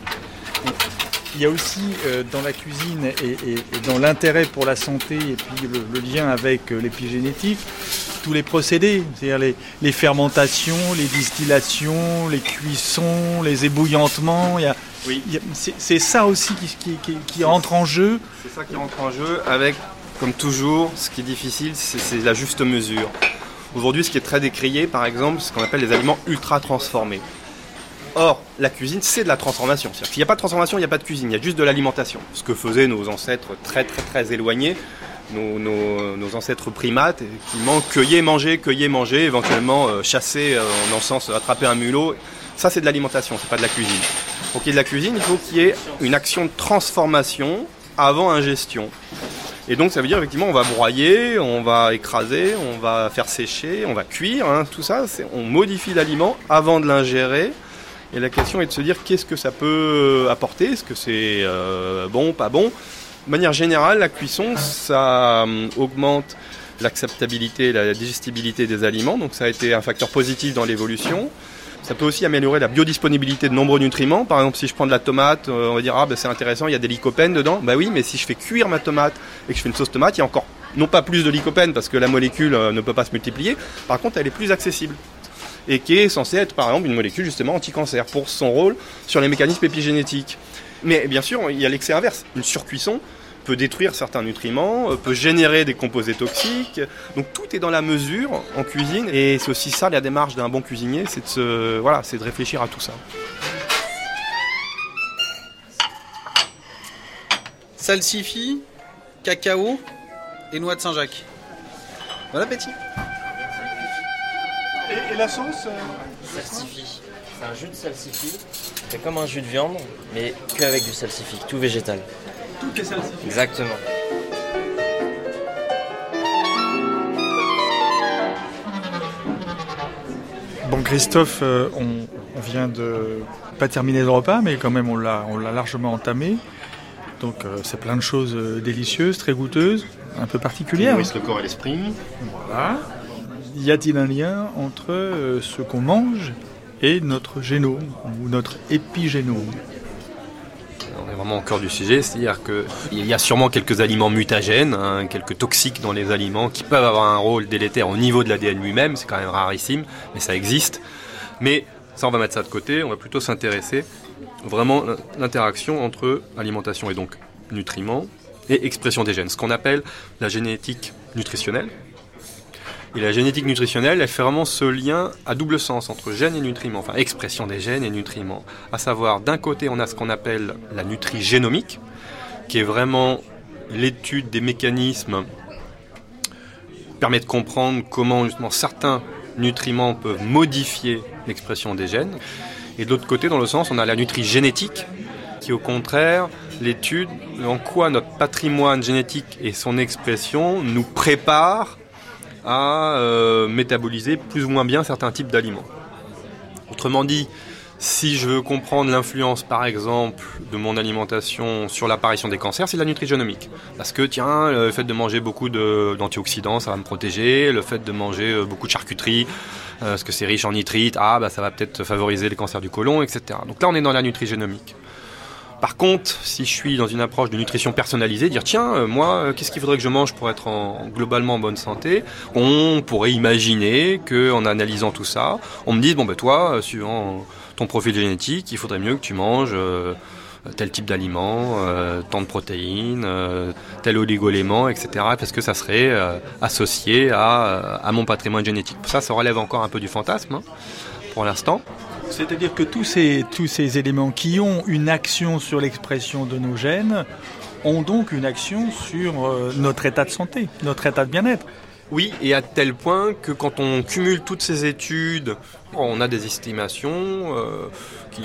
Il y a aussi euh, dans la cuisine et, et, et dans l'intérêt pour la santé et puis le, le lien avec euh, l'épigénétique, tous les procédés, c'est-à-dire les, les fermentations, les distillations, les cuissons, les ébouillantements. Il y a, oui. il y a, c'est, c'est ça aussi qui, qui, qui, qui entre en jeu. C'est ça qui rentre en jeu avec, comme toujours, ce qui est difficile, c'est, c'est la juste mesure. Aujourd'hui, ce qui est très décrié, par exemple, c'est ce qu'on appelle les aliments ultra transformés. Or, la cuisine, c'est de la transformation. C'est-à-dire qu'il n'y a pas de transformation, il n'y a pas de cuisine, il y a juste de l'alimentation. Ce que faisaient nos ancêtres très très très éloignés, nos, nos, nos ancêtres primates, qui cueillaient, mangeaient, cueillaient, mangeaient, éventuellement euh, chassaient euh, en sens attraper un mulot. Ça, c'est de l'alimentation, c'est pas de la cuisine. Pour qu'il y ait de la cuisine, il faut qu'il y ait une action de transformation avant ingestion. Et donc ça veut dire effectivement on va broyer, on va écraser, on va faire sécher, on va cuire, hein, tout ça, c'est, on modifie l'aliment avant de l'ingérer. Et la question est de se dire qu'est-ce que ça peut apporter, est-ce que c'est euh, bon, pas bon. De manière générale, la cuisson, ça euh, augmente l'acceptabilité, la digestibilité des aliments, donc ça a été un facteur positif dans l'évolution. Ça peut aussi améliorer la biodisponibilité de nombreux nutriments. Par exemple, si je prends de la tomate, euh, on va dire ah ben c'est intéressant, il y a des lycopènes dedans. Bah oui, mais si je fais cuire ma tomate et que je fais une sauce tomate, il y a encore non pas plus de lycopènes parce que la molécule euh, ne peut pas se multiplier. Par contre, elle est plus accessible et qui est censée être par exemple une molécule justement anti-cancer pour son rôle sur les mécanismes épigénétiques. Mais bien sûr, il y a l'excès inverse. Une surcuisson peut détruire certains nutriments, peut générer des composés toxiques. Donc tout est dans la mesure en cuisine et c'est aussi ça la démarche d'un bon cuisinier, c'est de se, voilà, c'est de réfléchir à tout ça. Salsifis, cacao et noix de Saint-Jacques. Bon appétit. Et, et la sauce euh... Salsifis. C'est un jus de salsifis. C'est comme un jus de viande, mais qu'avec du salsifis, tout végétal. Tout est salsifis. Exactement. Bon Christophe, euh, on, on vient de pas terminer le repas, mais quand même on l'a, on l'a largement entamé. Donc euh, c'est plein de choses euh, délicieuses, très goûteuses, un peu particulières. Qui nourrissent le corps et l'esprit. Voilà. Y a-t-il un lien entre euh, ce qu'on mange et notre génome ou notre épigénome? On est vraiment au cœur du sujet, c'est-à-dire qu'il y a sûrement quelques aliments mutagènes, hein, quelques toxiques dans les aliments qui peuvent avoir un rôle délétère au niveau de l'A D N lui-même, c'est quand même rarissime, mais ça existe. Mais ça, on va mettre ça de côté, on va plutôt s'intéresser vraiment à l'interaction entre alimentation et donc nutriments et expression des gènes, ce qu'on appelle la génétique nutritionnelle. Et la génétique nutritionnelle, elle fait vraiment ce lien à double sens entre gènes et nutriments, enfin expression des gènes et nutriments. À savoir, d'un côté, on a ce qu'on appelle la nutri-génomique, qui est vraiment l'étude des mécanismes qui permet de comprendre comment justement certains nutriments peuvent modifier l'expression des gènes. Et de l'autre côté, dans le sens, on a la nutri-génétique, qui est au contraire l'étude en quoi notre patrimoine génétique et son expression nous préparent à euh, métaboliser plus ou moins bien certains types d'aliments. Autrement dit, si je veux comprendre l'influence, par exemple, de mon alimentation sur l'apparition des cancers, c'est la nutri-génomique. Parce que, tiens, le fait de manger beaucoup de, d'antioxydants, ça va me protéger. Le fait de manger beaucoup de charcuterie, euh, parce que c'est riche en nitrites, ah, bah, ça va peut-être favoriser les cancers du côlon, et cetera. Donc là, on est dans la nutri-génomique. Par contre, si je suis dans une approche de nutrition personnalisée, dire tiens, euh, moi, euh, qu'est-ce qu'il faudrait que je mange pour être en, globalement en bonne santé, on pourrait imaginer qu'en analysant tout ça, on me dise bon ben toi, euh, suivant ton profil génétique, il faudrait mieux que tu manges euh, tel type d'aliment, euh, tant de protéines, euh, tel oligo-élément, et cetera. Parce que ça serait euh, associé à, à mon patrimoine génétique. Ça, ça relève encore un peu du fantasme hein, pour l'instant. C'est-à-dire que tous ces, tous ces éléments qui ont une action sur l'expression de nos gènes ont donc une action sur euh, notre état de santé, notre état de bien-être. Oui, et à tel point que quand on cumule toutes ces études, on a des estimations euh, qui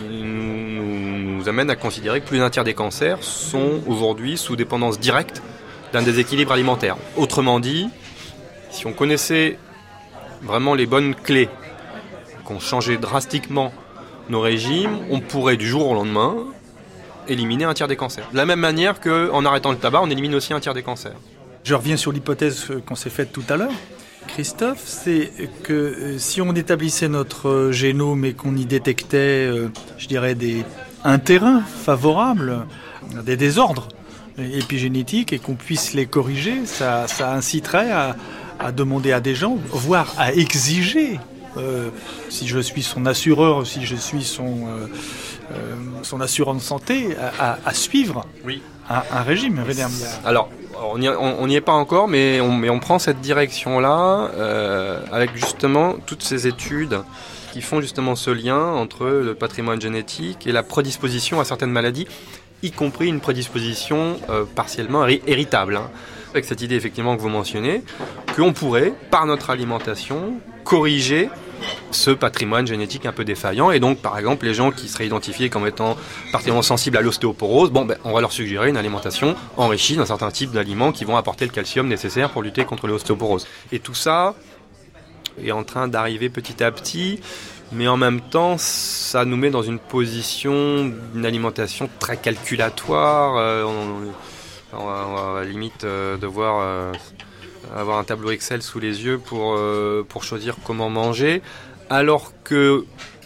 nous, nous amènent à considérer que plus d'un tiers des cancers sont aujourd'hui sous dépendance directe d'un déséquilibre alimentaire. Autrement dit, si on connaissait vraiment les bonnes clés, qu'on changeait drastiquement nos régimes, on pourrait du jour au lendemain éliminer un tiers des cancers. De la même manière qu'en arrêtant le tabac, on élimine aussi un tiers des cancers. Je reviens sur l'hypothèse qu'on s'est faite tout à l'heure. Christophe, c'est que si on établissait notre génome et qu'on y détectait, je dirais, des, un terrain favorable, des désordres épigénétiques et qu'on puisse les corriger, ça, ça inciterait à, à demander à des gens, voire à exiger Euh, si je suis son assureur, si je suis son, euh, euh, son assurant de santé, à, à, à suivre oui. un, un régime. Alors, on n'y est pas encore, mais on, mais on prend cette direction-là euh, avec justement toutes ces études qui font justement ce lien entre le patrimoine génétique et la prédisposition à certaines maladies, y compris une prédisposition euh, partiellement héri- héritable. Hein. Avec cette idée effectivement que vous mentionnez, qu'on pourrait, par notre alimentation, corriger ce patrimoine génétique un peu défaillant. Et donc, par exemple, les gens qui seraient identifiés comme étant particulièrement sensibles à l'ostéoporose, bon, ben, on va leur suggérer une alimentation enrichie d'un certain type d'aliments qui vont apporter le calcium nécessaire pour lutter contre l'ostéoporose. Et tout ça est en train d'arriver petit à petit, mais en même temps, ça nous met dans une position d'une alimentation très calculatoire. Euh, on, On va, on va à la limite euh, devoir euh, avoir un tableau Excel sous les yeux pour, euh, pour choisir comment manger, alors que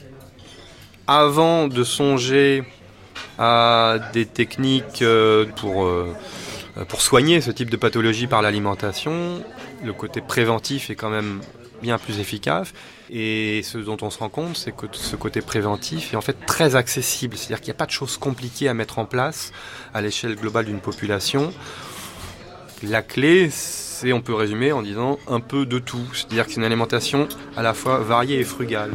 avant de songer à des techniques euh, pour, euh, pour soigner ce type de pathologie par l'alimentation, le côté préventif est quand même bien plus efficace. Et ce dont on se rend compte, c'est que ce côté préventif est en fait très accessible. C'est-à-dire qu'il n'y a pas de choses compliquées à mettre en place à l'échelle globale d'une population. La clé, c'est, on peut résumer en disant un peu de tout. C'est-à-dire que c'est une alimentation à la fois variée et frugale.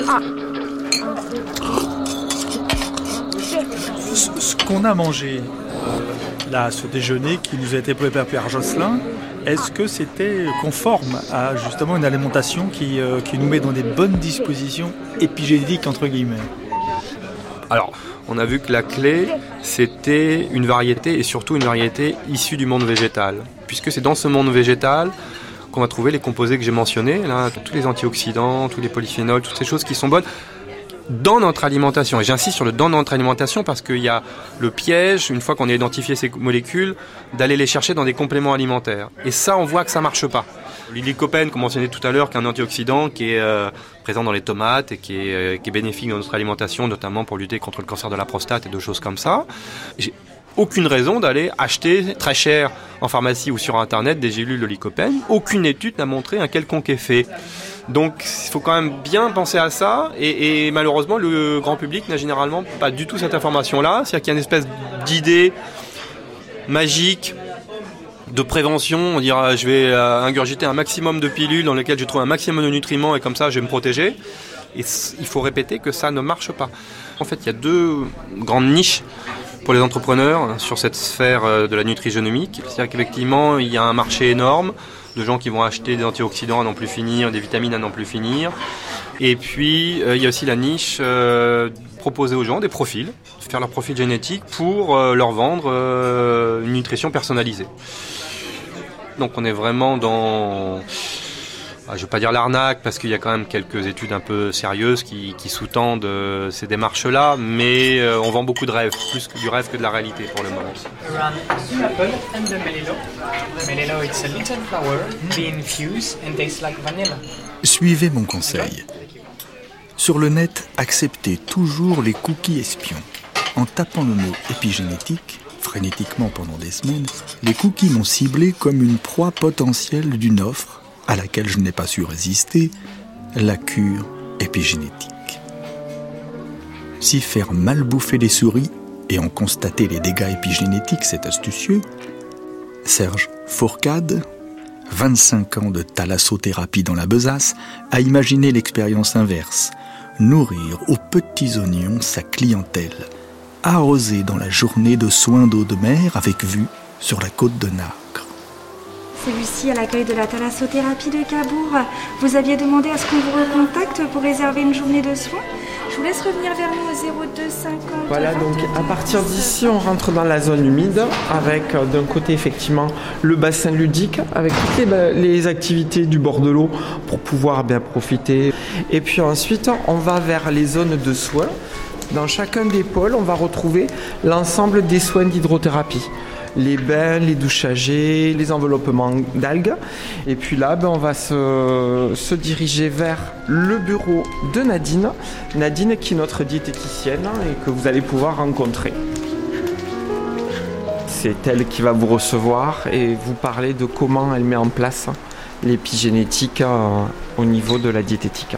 Ce, ce qu'on a mangé euh, là, ce déjeuner qui nous a été préparé par Jocelyn, est-ce que c'était conforme à justement une alimentation qui, euh, qui nous met dans des bonnes dispositions épigénétiques entre guillemets? Alors, on a vu que la clé, c'était une variété, et surtout une variété issue du monde végétal. Puisque c'est dans ce monde végétal qu'on va trouver les composés que j'ai mentionnés, là, tous les antioxydants, tous les polyphénols, toutes ces choses qui sont bonnes dans notre alimentation. Et j'insiste sur le dans notre alimentation parce qu'il y a le piège, une fois qu'on a identifié ces molécules, d'aller les chercher dans des compléments alimentaires. Et ça, on voit que ça marche pas. Le lycopène, qu'on mentionnait tout à l'heure, qui est un antioxydant qui est euh, présent dans les tomates et qui est, euh, qui est bénéfique dans notre alimentation, notamment pour lutter contre le cancer de la prostate et d'autres choses comme ça. J'ai aucune raison d'aller acheter très cher en pharmacie ou sur internet des gélules de lycopène. Aucune étude n'a montré un quelconque effet. Donc il faut quand même bien penser à ça et, et malheureusement le grand public n'a généralement pas du tout cette information-là. C'est-à-dire qu'il y a une espèce d'idée magique de prévention, on dira je vais euh, ingurgiter un maximum de pilules dans lesquelles je trouve un maximum de nutriments et comme ça je vais me protéger. Et il faut répéter que ça ne marche pas. En fait, il y a deux grandes niches pour les entrepreneurs sur cette sphère de la nutrigénomique. C'est-à-dire qu'effectivement, il y a un marché énorme de gens qui vont acheter des antioxydants à n'en plus finir, des vitamines à n'en plus finir. Et puis, euh, il y a aussi la niche euh, proposer aux gens des profils, faire leur profil génétique pour euh, leur vendre euh, une nutrition personnalisée. Donc on est vraiment dans... Je ne veux pas dire l'arnaque parce qu'il y a quand même quelques études un peu sérieuses qui, qui sous-tendent euh, ces démarches-là, mais euh, on vend beaucoup de rêves, plus que du rêve que de la réalité pour le moment. Around the apple and the melillo. The melillo it's a little flower, being fused and tastes like vanilla. Suivez mon conseil. Sur le net, acceptez toujours les cookies espions. En tapant le mot épigénétique, frénétiquement pendant des semaines, les cookies m'ont ciblé comme une proie potentielle d'une offre à laquelle je n'ai pas su résister, la cure épigénétique. Si faire mal bouffer les souris et en constater les dégâts épigénétiques, c'est astucieux, Serge Fourcade, vingt-cinq ans de thalassothérapie dans la besace, a imaginé l'expérience inverse, nourrir aux petits oignons sa clientèle, arroser dans la journée de soins d'eau de mer avec vue sur la côte de Nacre. C'est Lucie à l'accueil de la thalassothérapie de Cabourg. Vous aviez demandé à ce qu'on vous recontacte pour réserver une journée de soins. Je vous laisse revenir vers nous au zéro deux cinquante. Voilà, donc à partir d'ici, on rentre dans la zone humide avec euh, d'un côté effectivement le bassin ludique avec toutes les, les activités du bord de l'eau pour pouvoir bien profiter. Et puis ensuite, on va vers les zones de soins. Dans chacun des pôles, on va retrouver l'ensemble des soins d'hydrothérapie. Les bains, les douchages, les enveloppements d'algues. Et puis là, ben, on va se, se diriger vers le bureau de Nadine. Nadine qui est notre diététicienne et que vous allez pouvoir rencontrer. C'est elle qui va vous recevoir et vous parler de comment elle met en place l'épigénétique euh, au niveau de la diététique.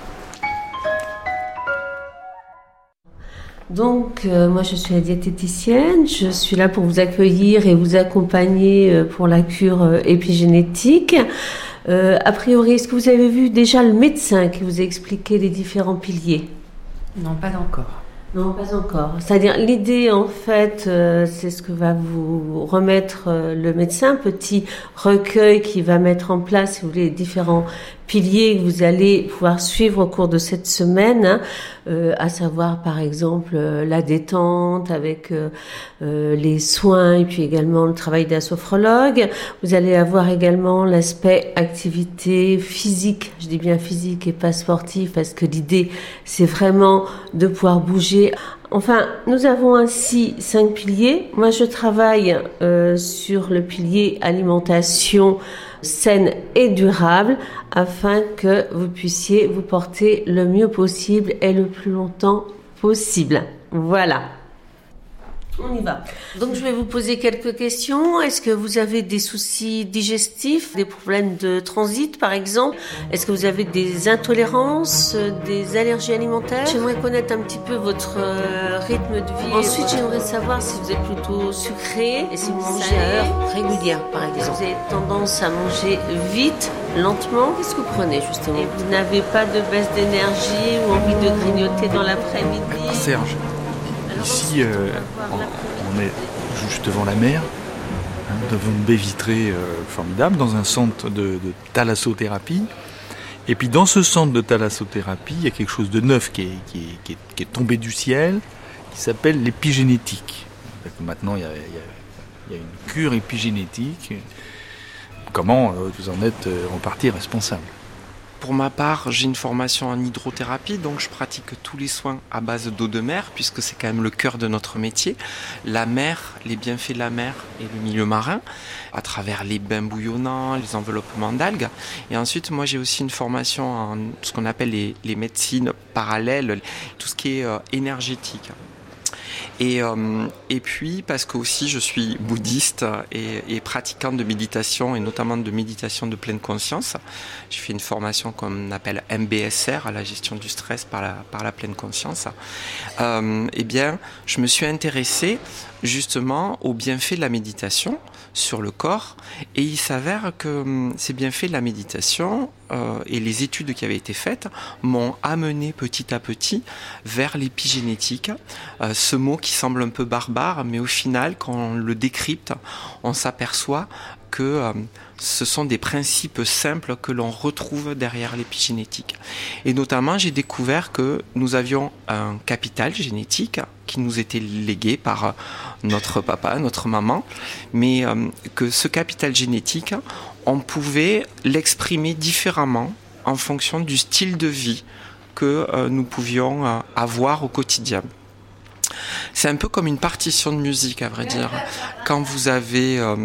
Donc, euh, moi, je suis la diététicienne. Je suis là pour vous accueillir et vous accompagner euh, pour la cure euh, épigénétique. Euh, a priori, est-ce que vous avez vu déjà le médecin qui vous a expliqué les différents piliers ? Non, pas encore. Non, pas encore. C'est-à-dire, l'idée, en fait, euh, c'est ce que va vous remettre euh, le médecin, petit recueil qui va mettre en place, si vous voulez, les différents piliers que vous allez pouvoir suivre au cours de cette semaine, hein, euh, à savoir, par exemple, euh, la détente avec euh, euh, les soins et puis également le travail d'un sophrologue. Vous allez avoir également l'aspect activité physique, je dis bien physique et pas sportive, parce que l'idée, c'est vraiment de pouvoir bouger. Enfin, nous avons ainsi cinq piliers. Moi, je travaille euh, sur le pilier alimentation saine et durable afin que vous puissiez vous porter le mieux possible et le plus longtemps possible. Voilà. On y va. Donc, je vais vous poser quelques questions. Est-ce que vous avez des soucis digestifs, des problèmes de transit, par exemple ? Est-ce que vous avez des intolérances, des allergies alimentaires ? J'aimerais connaître un petit peu votre euh, rythme de vie. Ensuite, j'aimerais savoir si vous êtes plutôt sucré et si vous mangez à heure régulière, par exemple. Vous avez tendance à manger vite, lentement. Qu'est-ce que vous prenez justement? Et vous n'avez pas de baisse d'énergie ou envie de grignoter dans l'après-midi? Serge, ici euh, on est juste devant la mer, hein, devant une baie vitrée euh, formidable, dans un centre de, de thalassothérapie. Et puis dans ce centre de thalassothérapie, il y a quelque chose de neuf qui est, qui est, qui est, qui est tombé du ciel, qui s'appelle l'épigénétique. Maintenant, il y, a, il, y a, il y a une cure épigénétique. Comment euh, vous en êtes euh, en partie responsable? Pour ma part, j'ai une formation en hydrothérapie, donc je pratique tous les soins à base d'eau de mer, puisque c'est quand même le cœur de notre métier. La mer, les bienfaits de la mer et le milieu marin, à travers les bains bouillonnants, les enveloppements d'algues. Et ensuite, moi, j'ai aussi une formation en ce qu'on appelle les, les médecines parallèles, tout ce qui est euh, énergétique. Et, euh, et puis parce que aussi je suis bouddhiste et, et pratiquant de méditation et notamment de méditation de pleine conscience. J'ai fait une formation qu'on appelle M B S R, à la gestion du stress par la, par la pleine conscience. Euh, eh bien, je me suis intéressé justement aux bienfaits de la méditation sur le corps, et il s'avère que ces bienfaits de la méditation euh, et les études qui avaient été faites m'ont amené petit à petit vers l'épigénétique, euh, ce mot qui semble un peu barbare, mais au final, quand on le décrypte, on s'aperçoit que euh, ce sont des principes simples que l'on retrouve derrière l'épigénétique. Et notamment, j'ai découvert que nous avions un capital génétique qui nous était légué par notre papa, notre maman, mais euh, que ce capital génétique, on pouvait l'exprimer différemment en fonction du style de vie que euh, nous pouvions euh, avoir au quotidien. C'est un peu comme une partition de musique, à vrai dire. Quand vous avez euh,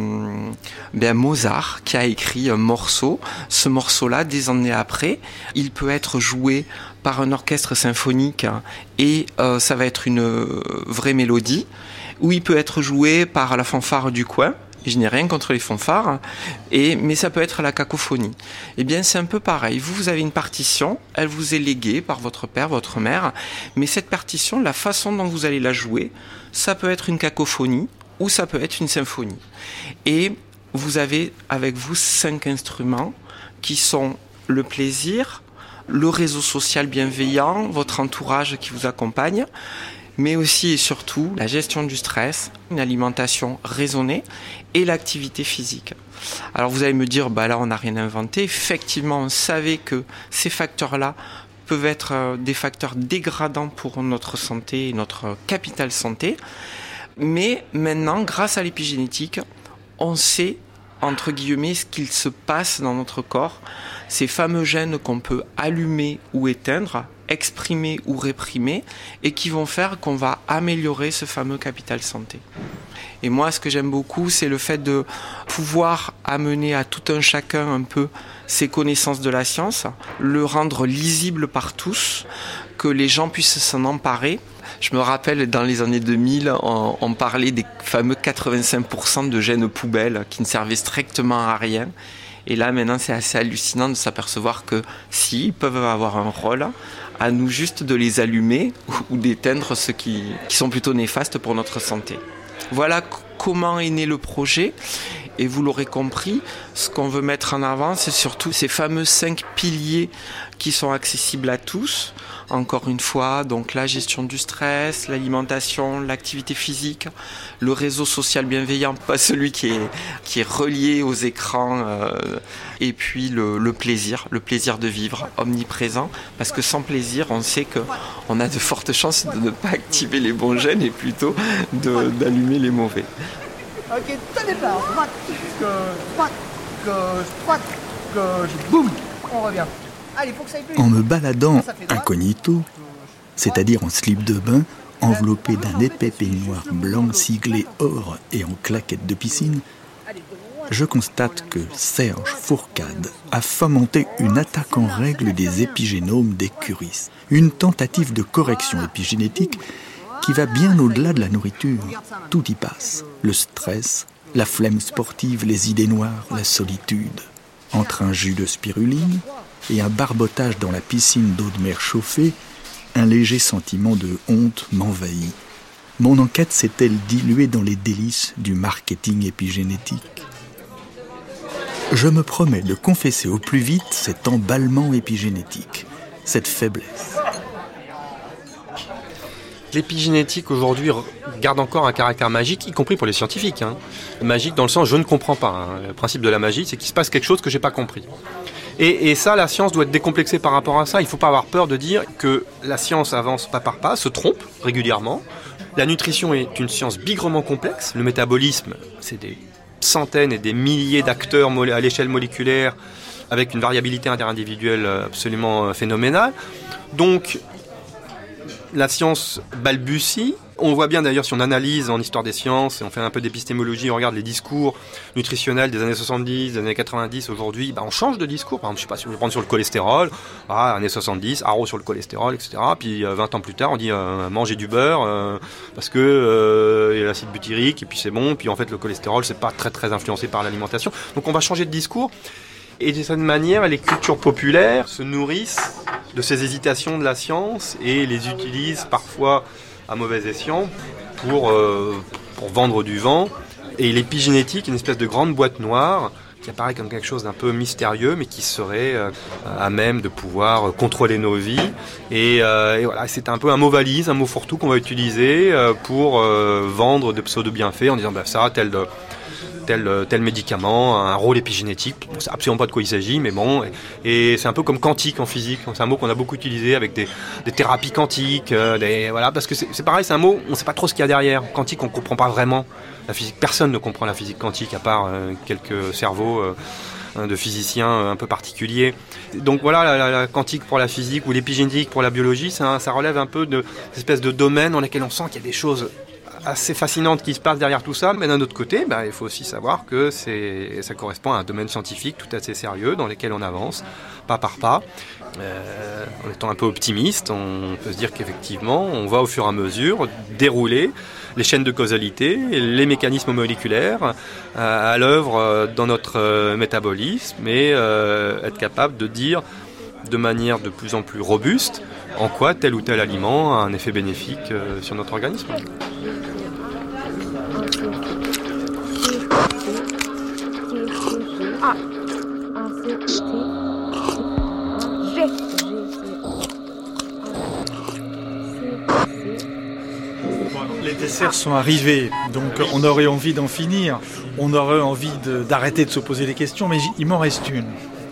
ben Mozart qui a écrit un morceau, ce morceau-là, des années après, il peut être joué par un orchestre symphonique et euh, ça va être une vraie mélodie, ou il peut être joué par la fanfare du coin. Je n'ai rien contre les fanfares, et, mais ça peut être la cacophonie. Eh bien, c'est un peu pareil. Vous, vous avez une partition, elle vous est léguée par votre père, votre mère, mais cette partition, la façon dont vous allez la jouer, ça peut être une cacophonie ou ça peut être une symphonie. Et vous avez avec vous cinq instruments qui sont le plaisir, le réseau social bienveillant, votre entourage qui vous accompagne, mais aussi et surtout la gestion du stress, une alimentation raisonnée et l'activité physique. Alors vous allez me dire, bah là on n'a rien inventé. Effectivement, on savait que ces facteurs-là peuvent être des facteurs dégradants pour notre santé et notre capital santé. Mais maintenant, grâce à l'épigénétique, on sait, entre guillemets, ce qu'il se passe dans notre corps, ces fameux gènes qu'on peut allumer ou éteindre, exprimer ou réprimer, et qui vont faire qu'on va améliorer ce fameux capital santé. Et moi, ce que j'aime beaucoup, c'est le fait de pouvoir amener à tout un chacun un peu ces connaissances de la science, le rendre lisible par tous, que les gens puissent s'en emparer. Je me rappelle, dans les années deux mille, on, on parlait des fameux quatre-vingt-cinq pour cent de gènes poubelles qui ne servaient strictement à rien. Et là, maintenant, c'est assez hallucinant de s'apercevoir que si, ils peuvent avoir un rôle, à nous juste de les allumer ou, ou d'éteindre ceux qui, qui sont plutôt néfastes pour notre santé. Voilà c- comment est né le projet. Et vous l'aurez compris, ce qu'on veut mettre en avant, c'est surtout ces fameux cinq piliers qui sont accessibles à tous. Encore une fois, donc la gestion du stress, l'alimentation, l'activité physique, le réseau social bienveillant, pas celui qui est, qui est relié aux écrans, euh, et puis le, le plaisir, le plaisir de vivre, omniprésent, parce que sans plaisir, on sait qu'on a de fortes chances de ne pas activer les bons gènes et plutôt de, d'allumer les mauvais. Ok, tout départ, droite, gauche, droite, gauche, droite, gauche, boum, on revient. Allez, faut que ça aille plus. En me baladant incognito, c'est-à-dire en slip de bain, enveloppé d'un épais peignoir blanc siglé or et en claquettes de piscine, je constate que Serge Fourcade a fomenté une attaque en règle des épigénomes des curisses, une tentative de correction épigénétique qui va bien au-delà de la nourriture. Tout y passe. Le stress, la flemme sportive, les idées noires, la solitude. Entre un jus de spiruline et un barbotage dans la piscine d'eau de mer chauffée, un léger sentiment de honte m'envahit. Mon enquête s'est-elle diluée dans les délices du marketing épigénétique ? je me promets de confesser au plus vite cet emballement épigénétique, cette faiblesse. L'épigénétique aujourd'hui garde encore un caractère magique, y compris pour les scientifiques. Hein. Magique dans le sens je ne comprends pas. Hein. Le principe de la magie, c'est qu'il se passe quelque chose que j'ai pas compris. Et, et ça, la science doit être décomplexée par rapport à ça. Il ne faut pas avoir peur de dire que la science avance pas par pas, se trompe régulièrement. La nutrition est une science bigrement complexe. Le métabolisme, c'est des centaines et des milliers d'acteurs à l'échelle moléculaire avec une variabilité interindividuelle absolument phénoménale. Donc, la science balbutie. On voit bien d'ailleurs si on analyse en histoire des sciences et on fait un peu d'épistémologie, on regarde les discours nutritionnels des années soixante-dix, des années quatre-vingt-dix, aujourd'hui, bah on change de discours. Par exemple, je sais pas si vous voulez prendre sur le cholestérol, ah, années soixante-dix, haro sur le cholestérol, et cetera. Puis euh, vingt ans plus tard, on dit euh, manger du beurre euh, parce que euh, il y a l'acide butyrique et puis c'est bon. Puis en fait, le cholestérol, c'est pas très très influencé par l'alimentation. Donc on va changer de discours. Et de cette manière, les cultures populaires se nourrissent de ces hésitations de la science et les utilisent parfois à mauvais escient pour, euh, pour vendre du vent. Et l'épigénétique, une espèce de grande boîte noire qui apparaît comme quelque chose d'un peu mystérieux, mais qui serait euh, à même de pouvoir contrôler nos vies. Et, euh, et voilà, c'est un peu un mot valise, un mot fourre-tout qu'on va utiliser euh, pour euh, vendre des pseudo-bienfaits en disant bah, ça, tel... De, Tel, tel médicament, un rôle épigénétique. On ne sait absolument pas de quoi il s'agit, mais bon. Et, et c'est un peu comme quantique en physique. C'est un mot qu'on a beaucoup utilisé avec des, des thérapies quantiques. Euh, des, voilà, parce que c'est, c'est pareil, c'est un mot, on ne sait pas trop ce qu'il y a derrière. Quantique, on ne comprend pas vraiment la physique. Personne ne comprend la physique quantique, à part euh, quelques cerveaux euh, de physiciens euh, un peu particuliers. Donc voilà, la, la, la quantique pour la physique ou l'épigénétique pour la biologie, ça, ça relève un peu de espèce de domaine dans lequel on sent qu'il y a des choses assez fascinante qui se passe derrière tout ça, mais d'un autre côté, bah, il faut aussi savoir que c'est, ça correspond à un domaine scientifique tout assez sérieux dans lequel on avance, pas par pas. Euh, en étant un peu optimiste, on peut se dire qu'effectivement, on va au fur et à mesure dérouler les chaînes de causalité, les mécanismes moléculaires euh, à l'œuvre dans notre euh, métabolisme et euh, être capable de dire de manière de plus en plus robuste en quoi tel ou tel aliment a un effet bénéfique euh, sur notre organisme. A, A, C, T, G, Les desserts sont arrivés, donc on aurait envie d'en finir, on aurait envie de, d'arrêter de se poser des questions, mais il m'en reste une,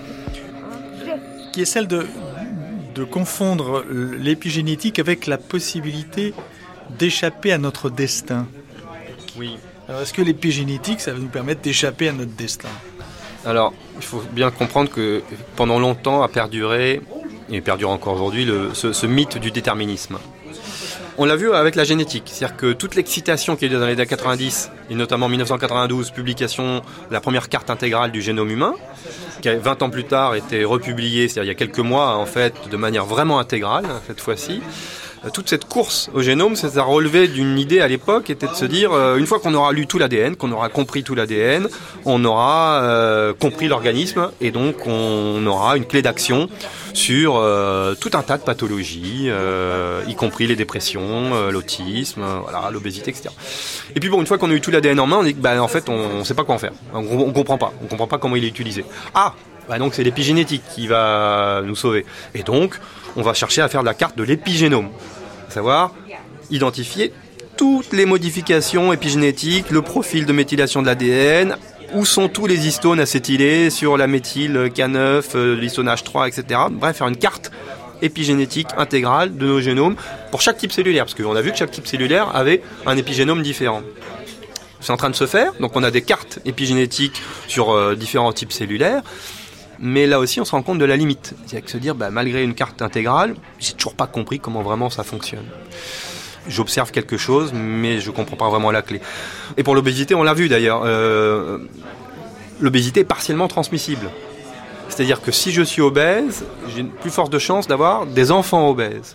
qui est celle de, de confondre l'épigénétique avec la possibilité d'échapper à notre destin. Oui. Alors, est-ce que l'épigénétique, ça va nous permettre d'échapper à notre destin ? Alors, il faut bien comprendre que pendant longtemps a perduré, et perdure encore aujourd'hui, le, ce, ce mythe du déterminisme. On l'a vu avec la génétique, c'est-à-dire que toute l'excitation qu'il y a eu dans les années quatre-vingt-dix, et notamment en dix-neuf cent quatre-vingt-douze, publication de la première carte intégrale du génome humain, qui vingt ans plus tard était republiée, c'est-à-dire il y a quelques mois en fait, de manière vraiment intégrale, cette fois-ci. Toute cette course au génome, ça a relevé d'une idée à l'époque, était de se dire, euh, une fois qu'on aura lu tout l'A D N, qu'on aura compris tout l'A D N, on aura euh, compris l'organisme, et donc on aura une clé d'action sur euh, tout un tas de pathologies, euh, y compris les dépressions, euh, l'autisme, euh, voilà, l'obésité, et cetera. Et puis bon, une fois qu'on a eu tout l'A D N en main, on dit que bah, en fait, on ne sait pas quoi en faire. On, on comprend pas, on comprend pas comment il est utilisé. Ah, bah donc c'est l'épigénétique qui va nous sauver. Et donc, on va chercher à faire de la carte de l'épigénome, à savoir identifier toutes les modifications épigénétiques, le profil de méthylation de l'A D N, où sont tous les histones acétylés sur la méthyle K neuf, l'histone H trois, et cetera. Bref, faire une carte épigénétique intégrale de nos génomes pour chaque type cellulaire, parce qu'on a vu que chaque type cellulaire avait un épigénome différent. C'est en train de se faire, donc on a des cartes épigénétiques sur euh, différents types cellulaires. Mais là aussi, on se rend compte de la limite. C'est-à-dire que se dire, bah, malgré une carte intégrale, j'ai toujours pas compris comment vraiment ça fonctionne. J'observe quelque chose, mais je comprends pas vraiment la clé. Et pour l'obésité, on l'a vu d'ailleurs, euh, l'obésité est partiellement transmissible. C'est-à-dire que si je suis obèse, j'ai une plus forte de chance d'avoir des enfants obèses.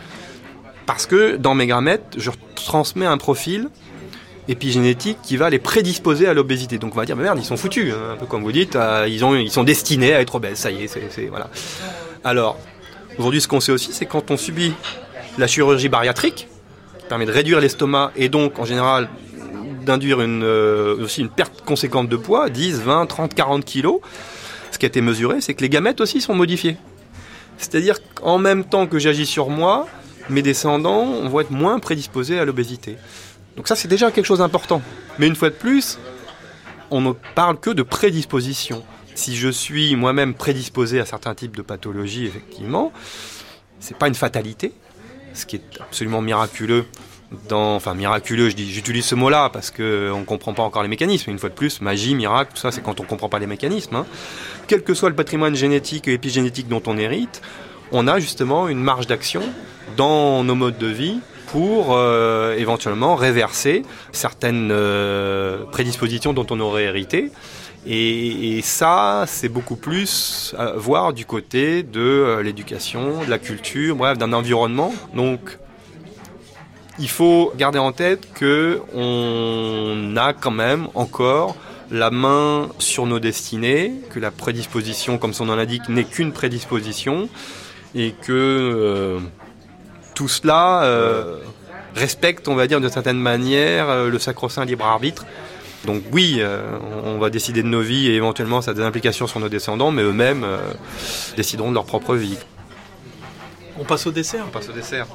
Parce que dans mes gamètes, je transmets un profil épigénétique qui va les prédisposer à l'obésité. Donc on va dire, mais merde, ils sont foutus, hein, un peu comme vous dites, euh, ils, ont, ils sont destinés à être obèses, ça y est, c'est, c'est, voilà. Alors, aujourd'hui, ce qu'on sait aussi, c'est quand on subit la chirurgie bariatrique, qui permet de réduire l'estomac et donc, en général, d'induire une, euh, aussi une perte conséquente de poids, dix, vingt, trente, quarante kilos. Ce qui a été mesuré, c'est que les gamètes aussi sont modifiées. C'est-à-dire qu'en même temps que j'agis sur moi, mes descendants vont être moins prédisposés à l'obésité. Donc ça, c'est déjà quelque chose d'important. Mais une fois de plus, on ne parle que de prédisposition. Si je suis moi-même prédisposé à certains types de pathologies, effectivement, c'est pas une fatalité, ce qui est absolument miraculeux. Dans, enfin miraculeux, je dis, j'utilise ce mot-là parce qu'on ne comprend pas encore les mécanismes. Une fois de plus, magie, miracle, tout ça, c'est quand on ne comprend pas les mécanismes. Hein. Quel que soit le patrimoine génétique et épigénétique dont on hérite, on a justement une marge d'action dans nos modes de vie pour euh, éventuellement réverser certaines euh, prédispositions dont on aurait hérité. Et, et ça, c'est beaucoup plus à voir du côté de euh, l'éducation, de la culture, bref, d'un environnement. Donc, il faut garder en tête qu'on a quand même encore la main sur nos destinées, que la prédisposition, comme son nom l'indique, n'est qu'une prédisposition, et que euh, tout cela euh, respecte, on va dire, d'une certaine manière, euh, le sacro-saint libre arbitre. Donc oui, euh, on va décider de nos vies et éventuellement ça a des implications sur nos descendants, mais eux-mêmes euh, décideront de leur propre vie. On passe au dessert. On passe au dessert.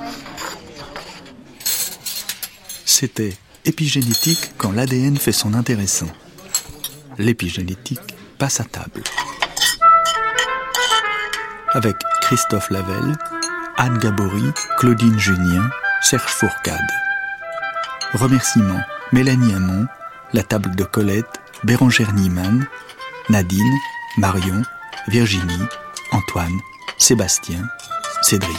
C'était Épigénétique quand l'A D N fait son intéressant. L'épigénétique passe à table. Avec Christophe Lavelle, Anne Gabory, Claudine Junien, Serge Fourcade. Remerciements Mélanie Hamon, la table de Colette, Bérangère Niemann, Nadine, Marion, Virginie, Antoine, Sébastien, Cédric.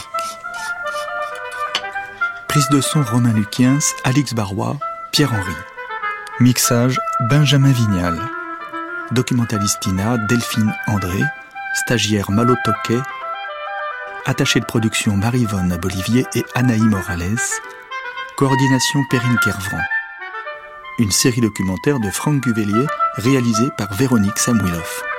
Prise de son Romain Luquiens, Alix Barrois, Pierre-Henri. Mixage Benjamin Vignal. Documentalistina Delphine André. Stagiaire Malo Toquet. Attaché de production Marie-Vonne Bolivier et Anaï Morales. Coordination Perrine Kervran. Une série documentaire de Franck Guvelier réalisée par Véronique Samuilov.